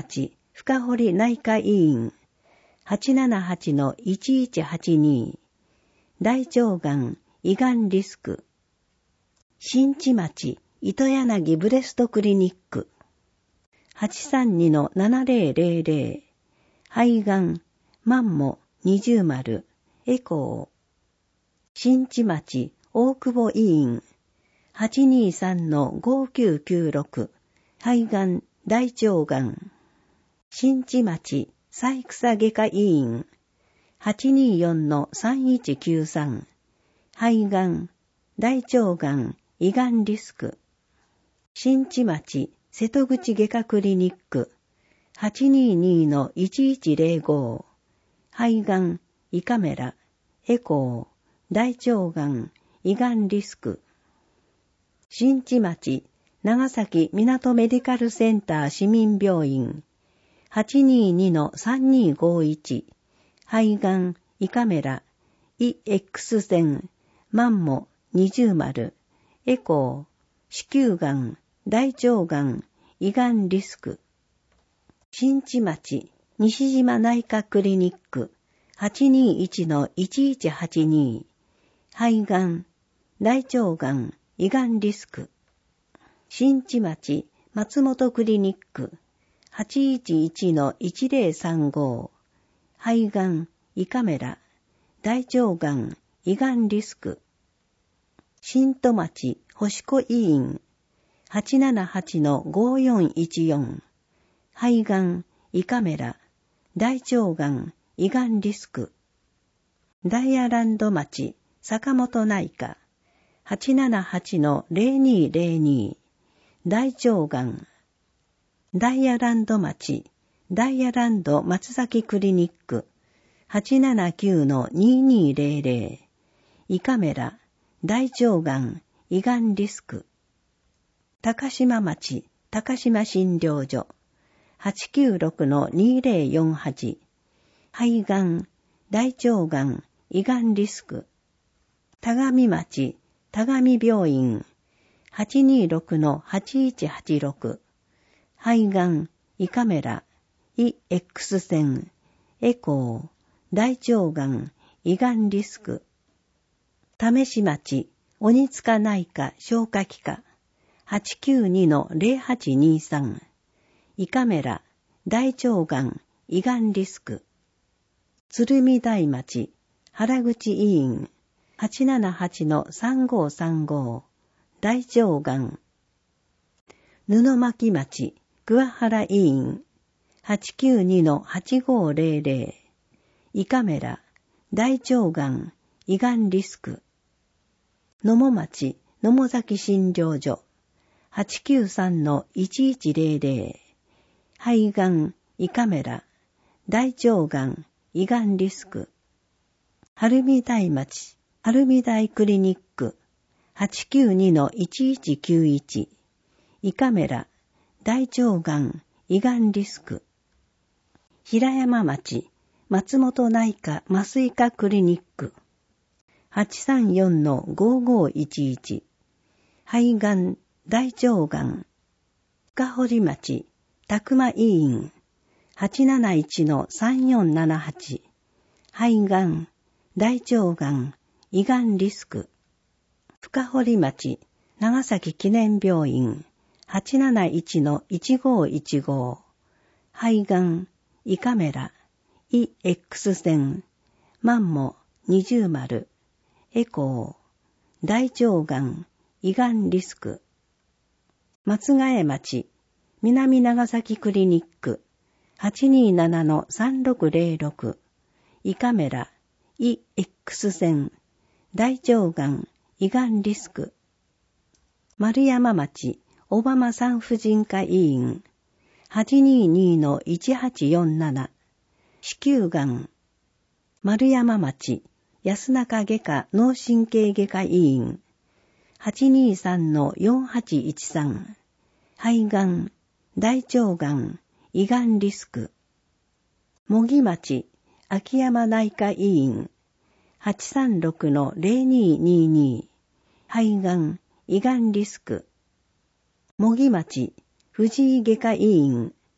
深堀内科医院 はちななはちのいちいちはちに 大腸がん胃がんリスク新地町糸柳ブレストクリニック はちさんにのななぜろぜろぜろ 肺がんマンモにじゅうまるエコー新地町大久保医院 はちにさんのごきゅうきゅうろく 肺がん大腸がん新地町三草外科医院 はちによんのさんいちきゅうさん 肺がん大腸がん胃がんリスク新地町瀬戸口外科クリニック はちににのいちいちぜろご 肺がん胃カメラエコー大腸がん胃がんリスク新地町長崎港メディカルセンター市民病院 はちににのさんにごいち 肺がん胃カメラ胃 X 線マンモにじゅうまるエコー子宮がん大腸がん胃がんリスク新地町西島内科クリニック はちにいちのいちいちはちに 肺がん大腸がん胃がんリスク新地町松本クリニック はちいちいちのいちぜろさんご 肺がん胃カメラ大腸がん胃がんリスク新戸町星子医院 はちななはちのごよんいちよん 肺がん胃カメラ大腸がん胃がんリスクダイヤランド町坂本内科 はちななはちのぜろにぜろに 大腸がんダイヤランド町ダイヤランド松崎クリニック はちななきゅうのににぜろぜろ 胃カメラ大腸がん胃がんリスク高島町高島診療所 はちきゅうろくのにぜろよんはち 肺がん大腸がん胃がんリスク田上町田上病院 はちにろくのはちいちはちろく 肺がん胃カメラ胃 X 線エコー大腸がん胃がんリスク為市町鬼塚内科消化器科 はちきゅうにのぜろはちにさん 胃カメラ大腸がん胃がんリスク鶴見台町原口医院 はちななはちのさんごさんご 大腸がん布巻町桑原医院 はちきゅうにのはちごぜろぜろ 胃カメラ大腸がん胃がんリスク野茂町野茂崎診療所 はちきゅうさんのいちいちぜろぜろ 肺がん胃カメラ大腸がん胃がんリスク晴海台町晴海台クリニック はちきゅうにのいちいちきゅういち 胃カメラ大腸がん胃がんリスク平山町松本内科麻酔科クリニック はちさんよんのごごいちいち 肺がん大腸がん深堀町宅間医院 はちなないちのさんよんななはち 肺がん大腸がん胃がんリスク深堀町長崎記念病院 はちなないちのいちごいちご 肺がん胃カメラ胃 X 線マンモにじゅうまるエコー大腸がん胃がんリスク松ヶ江町南長崎クリニック はちにななのさんろくぜろろく 胃カメラ胃 X 線大腸がん胃がんリスク丸山町小浜産婦人科医院 はちににのいちはちよんなな 子宮がん丸山町安中外科脳神経外科医院 はちにさんのよんはちいちさん 肺がん大腸がん胃がんリスク茂木町秋山内科医院 はちさんろくのぜろににに 肺がん胃がんリスク茂木町藤井外科医院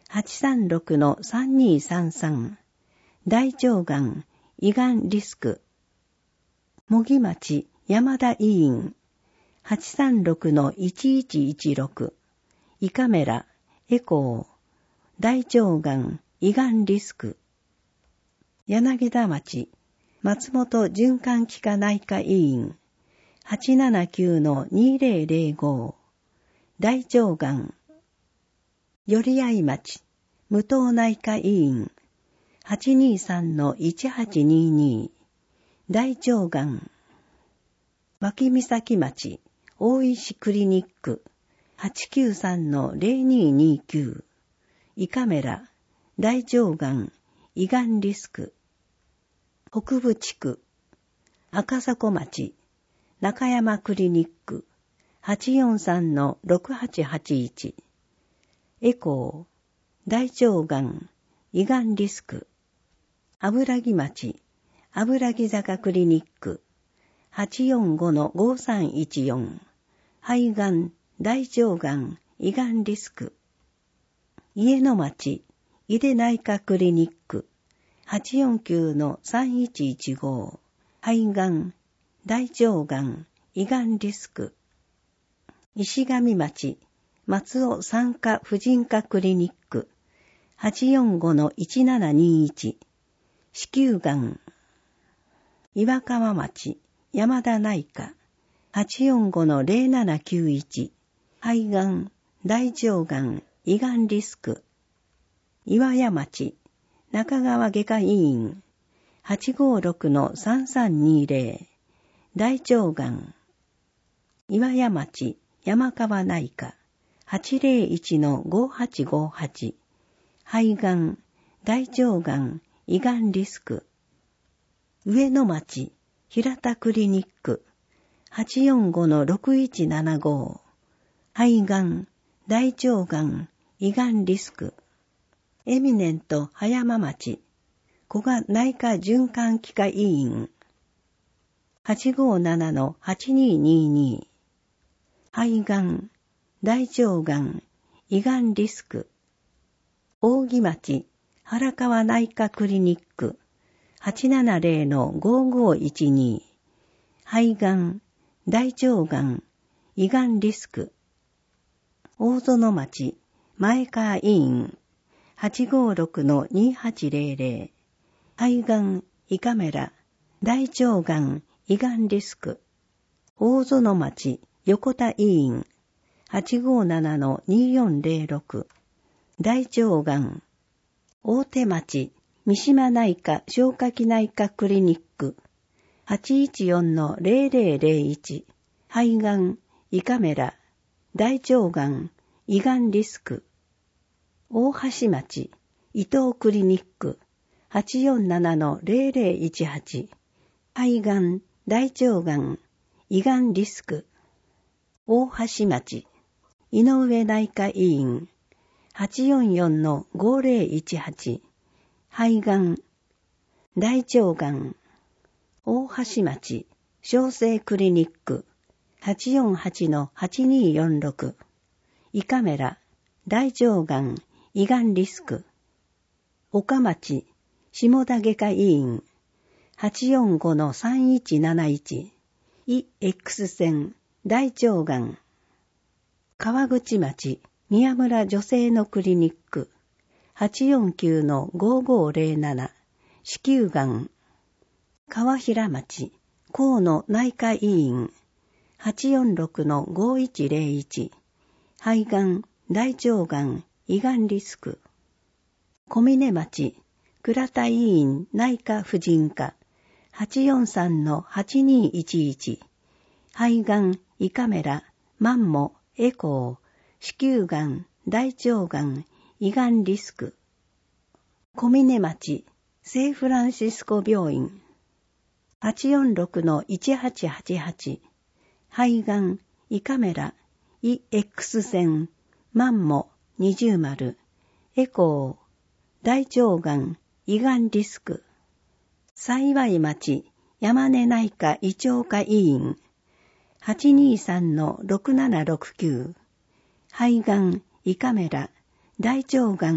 はちさんろくのさんにさんさん、大腸がん、胃がんリスク。茂木町山田医院、はちさんろくのいちいちいちろく、胃カメラ、エコー、大腸がん、胃がんリスク。柳田町、松本循環器科内科医院、はちななきゅうのにせんご、大腸がん。寄合町、無頭内科医院、はちにさんのいちはちにに、大腸がん。脇岬町、大石クリニック、はちきゅうさんのぜろににきゅう、胃カメラ、大腸がん、胃がんリスク。北部地区、赤坂町、中山クリニック、はちよんさんのろくはちはちいち、エコー、大腸がん、胃がんリスク。油木町、油木坂クリニック、はちよんごのごさんいちよん、肺がん、大腸がん、胃がんリスク。家の町、井出内科クリニック、はちよんきゅうのさんいちいちご、肺がん、大腸がん、胃がんリスク。石上町、松尾産科婦人科クリニック、はちよんごのいちななにいち、子宮がん。岩川町、山田内科、はちよんごのぜろななきゅういち、肺がん、大腸がん、胃がんリスク。岩屋町、中川外科医院、はちごろくのさんさんにぜろ、大腸がん。岩屋町、山川内科、はちぜろいちのごはちごはち、肺がん、大腸がん、胃がんリスク。上野町、平田クリニック、はちよんごのろくいちななご、肺がん、大腸がん、胃がんリスク。エミネント葉山町、古賀内科循環器科医院、はちごななのはちににに、肺がん、大腸がん、胃がんリスク。扇町、原川内科クリニック、はちななぜろのごごいちに、肺がん、大腸がん、胃がんリスク。大園町、前川医院、はちごろくのにはちぜろぜろ、肺がん、胃カメラ、大腸がん、胃がんリスク。大園町、横田医院、はちごななのによんぜろろく、大腸がん。大手町、三島内科消化器内科クリニック、はちいちよんのぜろぜろぜろいち、肺がん、胃カメラ、大腸がん、胃がんリスク。大橋町、伊東クリニック、はちよんななのぜろぜろいちはち、肺がん、大腸がん、胃がんリスク。大橋町、井上内科医院、はちよんよんのごぜろいちはち、肺がん、大腸がん。大橋町、小生クリニック、はちよんはちのはちによんろく、胃カメラ、大腸がん、胃がんリスク。岡町、下田外科医院、はちよんごのさんいちなないち、胃 X 線、大腸がん。川口町、宮村女性のクリニック、はちよんきゅうのごごぜろなな、子宮がん。川平町、河野内科医院、はちよんろくのごいちぜろいち、肺がん、大腸がん、胃がんリスク。小峰町、倉田医院内科婦人科、はちよんさんのはちにいちいち、肺がん、胃カメラ、マンモ、エコー、子宮がん、大腸がん、胃がんリスク。小峰町、聖フランシスコ病院、はちよんろくのいちはちはちはち、肺がん、胃カメラ、胃 X 線、マンモ、二重丸、エコー、大腸がん、胃がんリスク。幸町、山根内科胃腸科医院、はちにさんのろくななろくきゅう、肺がん、胃カメラ、大腸がん、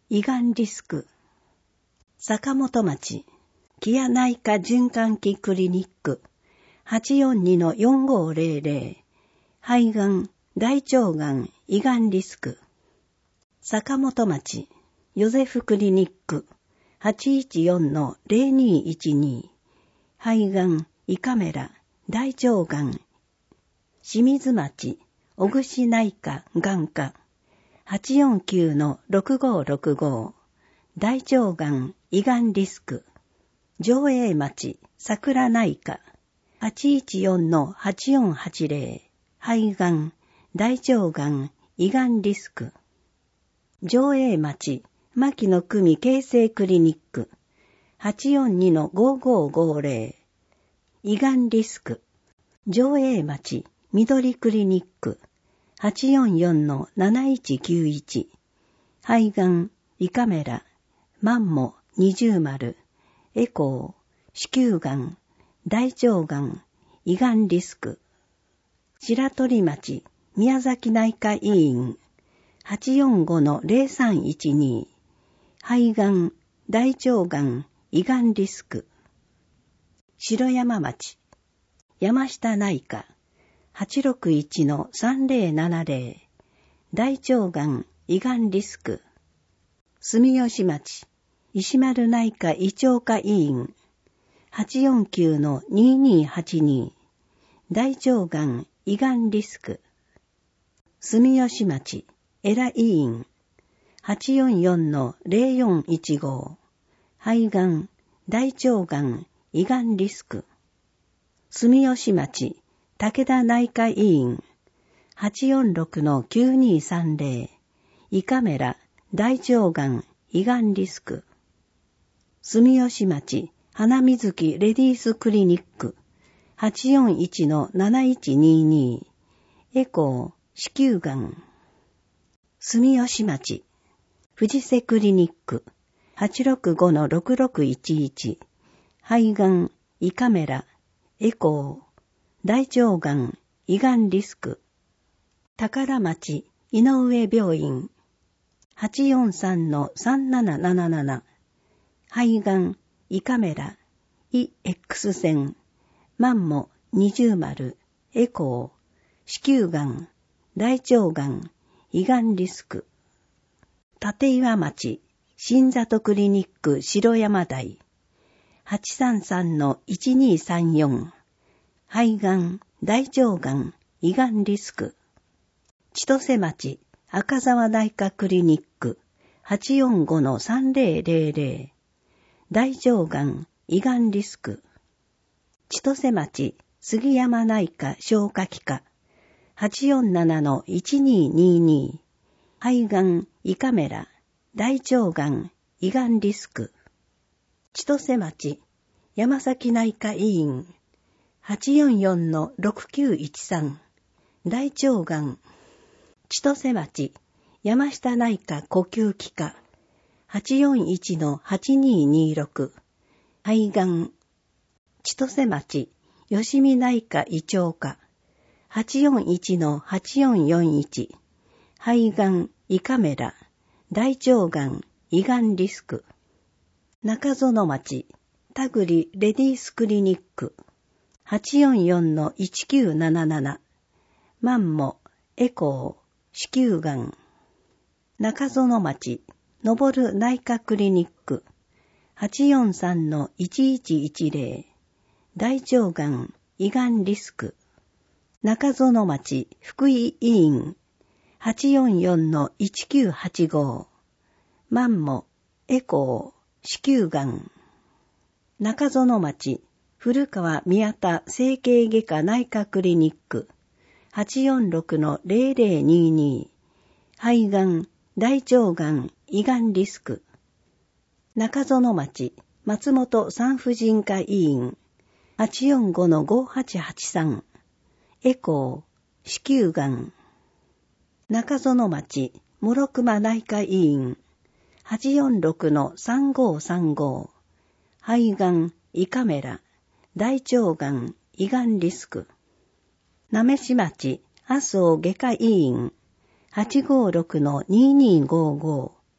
胃がんリスク。坂本町、木屋内科循環器クリニック、はちよんにのよんごーぜろぜろ、肺がん、大腸がん、胃がんリスク。坂本町、ヨゼフクリニック、はちいちよんのぜろにいちに、肺がん、胃カメラ、大腸がん。清水町、小串内科眼科、はちよんきゅうのろくごーろくご、大腸がん、胃がんリスク。上栄町、桜内科、はちいちよんのはちよんはちぜろ、肺がん、大腸がん、胃がんリスク。上栄町、牧野久美形成クリニック、はちよんにのごーごーごーぜろ、胃がんリスク。上栄町、緑クリニック、はちよんよんのなないちきゅういち、肺がん、胃カメラ、マンモにじゅうまる、エコー、子宮がん、大腸がん、胃がんリスク。白鳥町、宮崎内科医院、はちよんごのぜろさんいちに、肺がん、大腸がん、胃がんリスク。城山町、山下内科、はちろくいちのさんぜろななぜろ、大腸がん、胃がんリスク。住吉町、石丸内科胃腸科医院、はちよんきゅうのににはちに、大腸がん、胃がんリスク。住吉町、エラ医院、はちよんよんのぜろよんいちご、肺がん、大腸がん、胃がんリスク。住吉町、武田内科医院、はちよんろくのきゅうにさんぜろ、胃カメラ、大腸がん、胃がんリスク。住吉町、花水木レディースクリニック、はちよんいちのなないちにに、エコー、子宮がん。住吉町、藤瀬クリニック、はちろくごのろくろくいちいち、肺がん、胃カメラ、エコー、大腸がん、胃がんリスク。宝町、井上病院、はちよんさんのさんなななななな、肺がん、胃カメラ、胃 X 線、マンモにじゅうまる、エコー、子宮がん、大腸がん、胃がんリスク。立岩町、新里クリニック城山台、はちさんさんのいちにさんよん、肺がん、大腸がん、胃がんリスク。千歳町、赤沢内科クリニック、はちよんごのさんぜろぜろぜろ、大腸がん、胃がんリスク。千歳町、杉山内科消化器科、はちよんななのいちににに、肺がん、胃カメラ、大腸がん、胃がんリスク。千歳町、山崎内科医院、はちよんよんのろくきゅういちさん、大腸がん。千歳町、山下内科呼吸器科、はちよんいちのはちににろく、肺がん。千歳町、吉見内科胃腸科、はちよんいちのはちよんよんいち、肺がん、胃カメラ、大腸がん、胃がんリスク。中園町、田栗レディースクリニック、はちよんよんのいちきゅうなななな、マンモ、エコー、子宮がん。中園町、のぼる内科クリニック、はちよんさんのいちいちいちぜろ、大腸がん、胃がんリスク。中園町、福井医院、はちよんよんのいちきゅうはちご、マンモ、エコー、子宮がん。中園町、古川宮田整形外科内科クリニック、はちよんろくのぜろぜろにに、肺がん、大腸がん、胃がんリスク。中園町、松本産婦人科医院、はちよんごのごはちはちさん、エコー、子宮がん。中園町、諸熊内科医院、はちよんろくのさんごさんご、肺がん、胃カメラ、大腸がん、胃がんリスク。なめし町、麻生外科医院、はちごろくのににごご、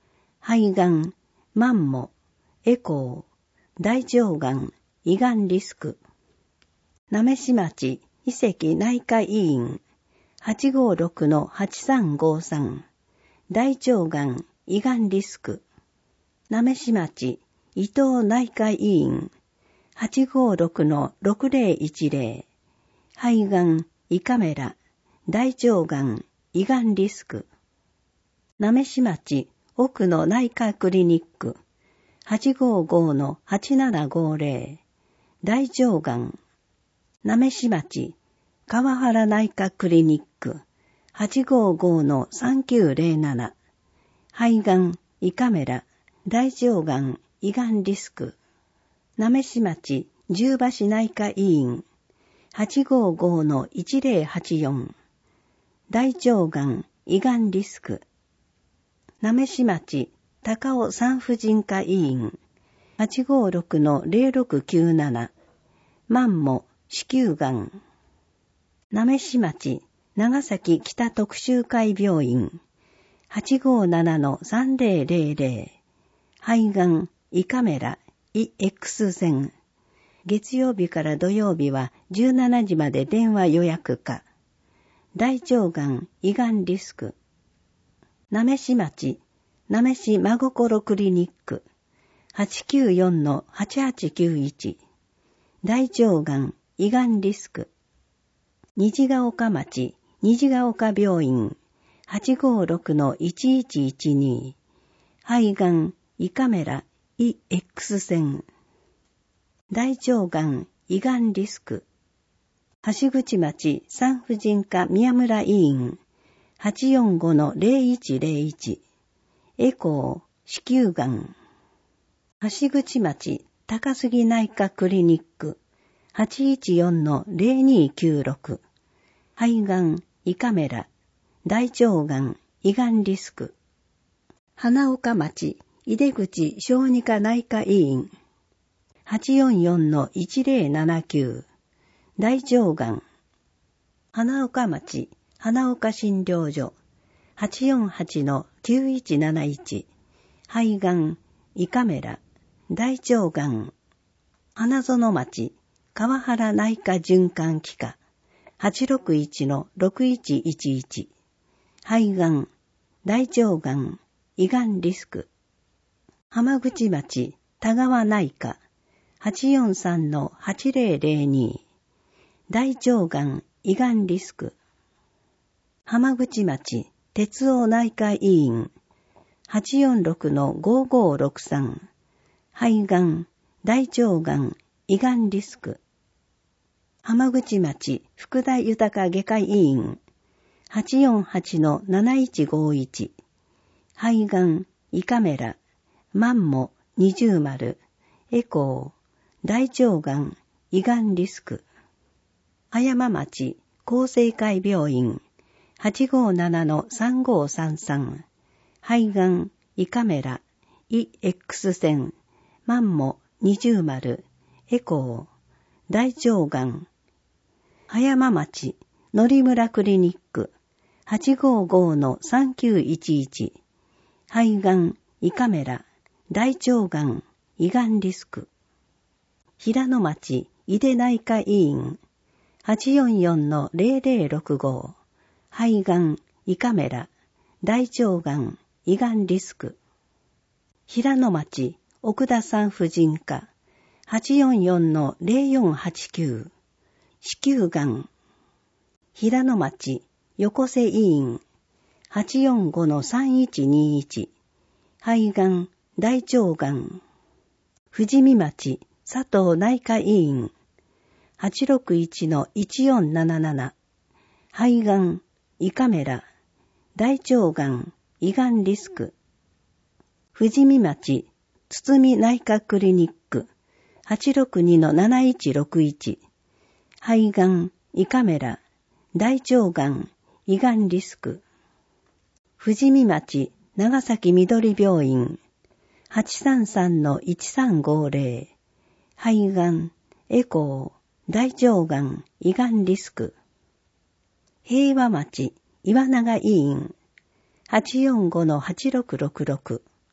肺がん、マンモ、エコー、大腸がん、胃がんリスク。なめし町、遺跡内科医院、はちごろくのはちさんごさん、大腸がん、胃がんリスク。なめし町、伊藤内科医院、はちごろくのろくぜろいちぜろ、肺がん、胃カメラ、大腸がん、胃がんリスク。なめし町、奥の内科クリニック、はちごごのはちななごぜろ、大腸がん。なめし町、川原内科クリニック、はちごごのさんきゅうぜろなな、肺がん、胃カメラ、大腸がん、胃がんリスク。なめし町、十橋内科医院、はちごごのいちぜろはちよん、大腸がん、胃がんリスク。なめし町、高尾産婦人科医院、はちごろくのぜろろくきゅうなな、マンモ、子宮がん。なめし町、長崎北特集会病院、はちごななのさんぜろぜろぜろ、肺がん、胃カメラ、胃 X 線。月曜日から土曜日はじゅうしちじまで電話予約可。大腸がん、胃がんリスク。なめし町、なめし真心クリニック、はちきゅうよんのはちはちきゅういち、大腸がん、胃がんリスク。虹ヶ丘町、虹ヶ丘病院、はちごろくのいちいちいちに、肺がん、胃カメラ、胃 X 線。大腸がん、胃がんリスク。橋口町産婦人科宮村医院、はちよんごのぜろいちぜろいち、エコー、子宮がん。橋口町高杉内科クリニック、はちいちよんのぜろにきゅうろく、肺がん、胃カメラ、大腸がん、胃がんリスク。花岡町井出口小児科内科医院、はちよんよんのいちぜろななきゅう、大腸がん。花岡町花岡診療所、はちよんはちのきゅういちなないち、肺がん、胃カメラ、大腸がん。花園町川原内科循環器科、はちろくいちのろくいちいちいち、肺がん、大腸がん、胃がんリスク。浜口町田川内科、はちよんさんのはちぜろぜろに、大腸がん、胃がんリスク。浜口町鉄王内科医院、はちよんろくのごごろくさん、肺がん、大腸がん、胃がんリスク。浜口町福田豊外科医院、はちよんはちのなないちごいち、肺がん、胃カメラ、マンモにじゅうまる、エコー、大腸がん、胃がんリスク。葉山町厚生会病院、はちごななのさんごさんさん、肺がん、胃カメラ、胃 X 線、マンモにじゅうまる、エコー、大腸がん。葉山町のりむらクリニック、はちごごのさんきゅういちいち、肺がん、胃カメラ、大腸がん、胃がんリスク。平野町井出内科医院、はちよんよんのぜろぜろろくご、肺がん、胃カメラ、大腸がん、胃がんリスク。平野町奥田産婦人科、はちよんよんのぜろよんはちきゅう、子宮がん。平野町横瀬医院、はちよんごのさんいちにいち、肺がん、大腸がん。富士見町佐藤内科医院、はちろくいちのいちよんなななな、肺がん、胃カメラ、大腸がん、胃がんリスク。富士見町堤内科クリニック、はちろくにのなないちろくいち、肺がん、胃カメラ、大腸がん、胃がんリスク。富士見町長崎緑病院、はちさんさんのいちさんごぜろ、肺がん、エコー、大腸がん、胃がんリスク。平和町岩永医院、はちよんごのはちろくろくろく、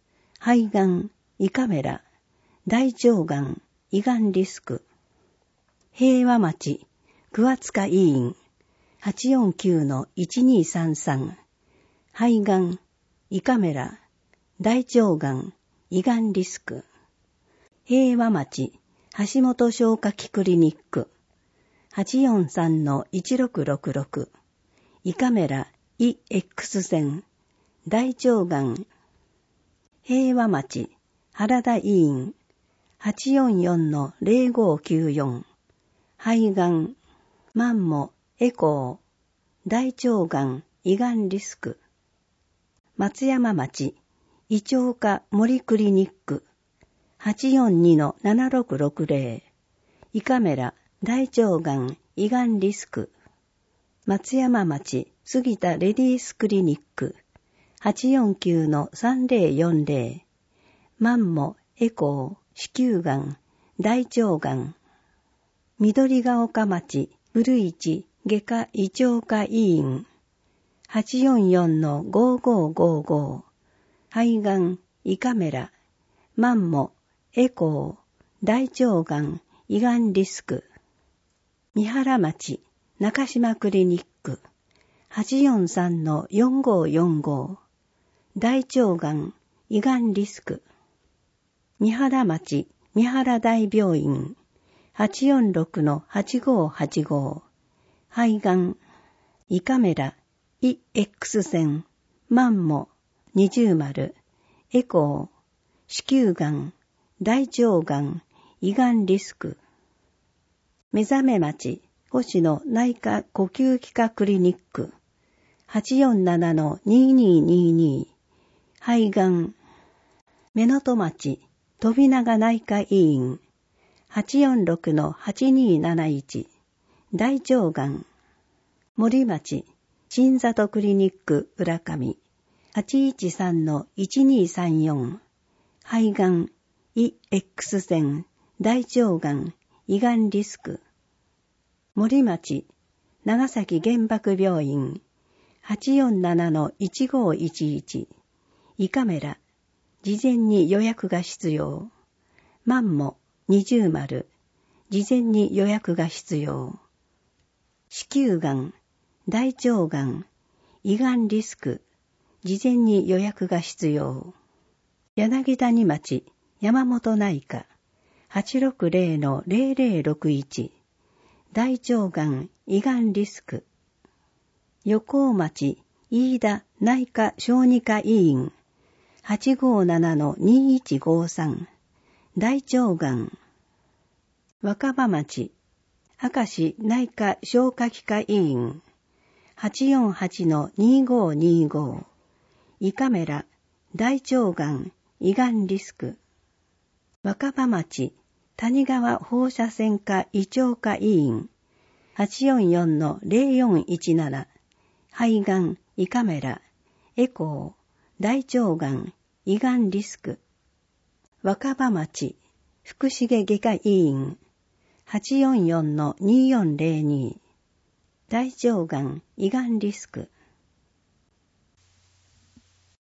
肺がん、胃カメラ、大腸がん、胃がんリスク。平和町、桑塚医院、はちよんきゅうのいちにさんさん、肺がん、胃カメラ、大腸がん、胃がんリスク。平和町、橋本消化器クリニック、はちよんさんのいちろくろくろく、胃カメラ、胃 X 線、大腸がん。平和町、原田医院、はちよんよんのぜろごきゅうよん、肺がん、マンモ、エコー、大腸がん、胃がんリスク。松山町、胃腸科森クリニック、はちよんにのななろくろくぜろ、胃カメラ、大腸がん、胃がんリスク。松山町、杉田レディースクリニック、はちよんきゅうのさんぜろよんぜろ、マンモ、エコー、子宮がん、大腸がん。緑ヶ丘町、古市外科胃腸科医院、はちよんよんのごごごご、肺がん、胃カメラ、マンモ、エコー、大腸がん、胃がんリスク。三原町、中島クリニック、はちよんさんのよんごよんご、大腸がん、胃がんリスク。三原町、三原大病院、はちよんろくのはちごはちご、肺がん、胃カメラ、胃 X 線、マンモ、二重丸、エコー、子宮がん、大腸がん、胃がんリスク。目覚め町、星野内科呼吸器科クリニック、はちよんななのにににに、肺がん。目のと町、飛長内科医院、はちよんろくのはちになないち、大腸がん。森町、新里クリニック浦上、はちいちさんのいちにさんよん、肺がん、胃 X 線、大腸がん、胃がんリスク。森町、長崎原爆病院、はちよんななのいちごいちいち、胃カメラ、事前に予約が必要。マンモ、二重丸、事前に予約が必要。子宮がん、大腸がん、胃がんリスク、事前に予約が必要。柳谷町、山本内科、はちろくぜろのぜろぜろろくいち、大腸がん、胃がんリスク。横尾町、飯田内科小児科医院、はちごななのにいちごさん、大腸がん。若葉町、明石内科消化器科医院、はちよんはちのにごにご、胃カメラ、大腸がん、胃がんリスク。若葉町、谷川放射線科胃腸科医院、はちよんよんのぜろよんいちなな、肺がん、胃カメラ、エコー、大腸がん、胃がんリスク。若葉町、福重外科医院、はちよんよんのによんぜろに、大腸がん、胃がんリスク。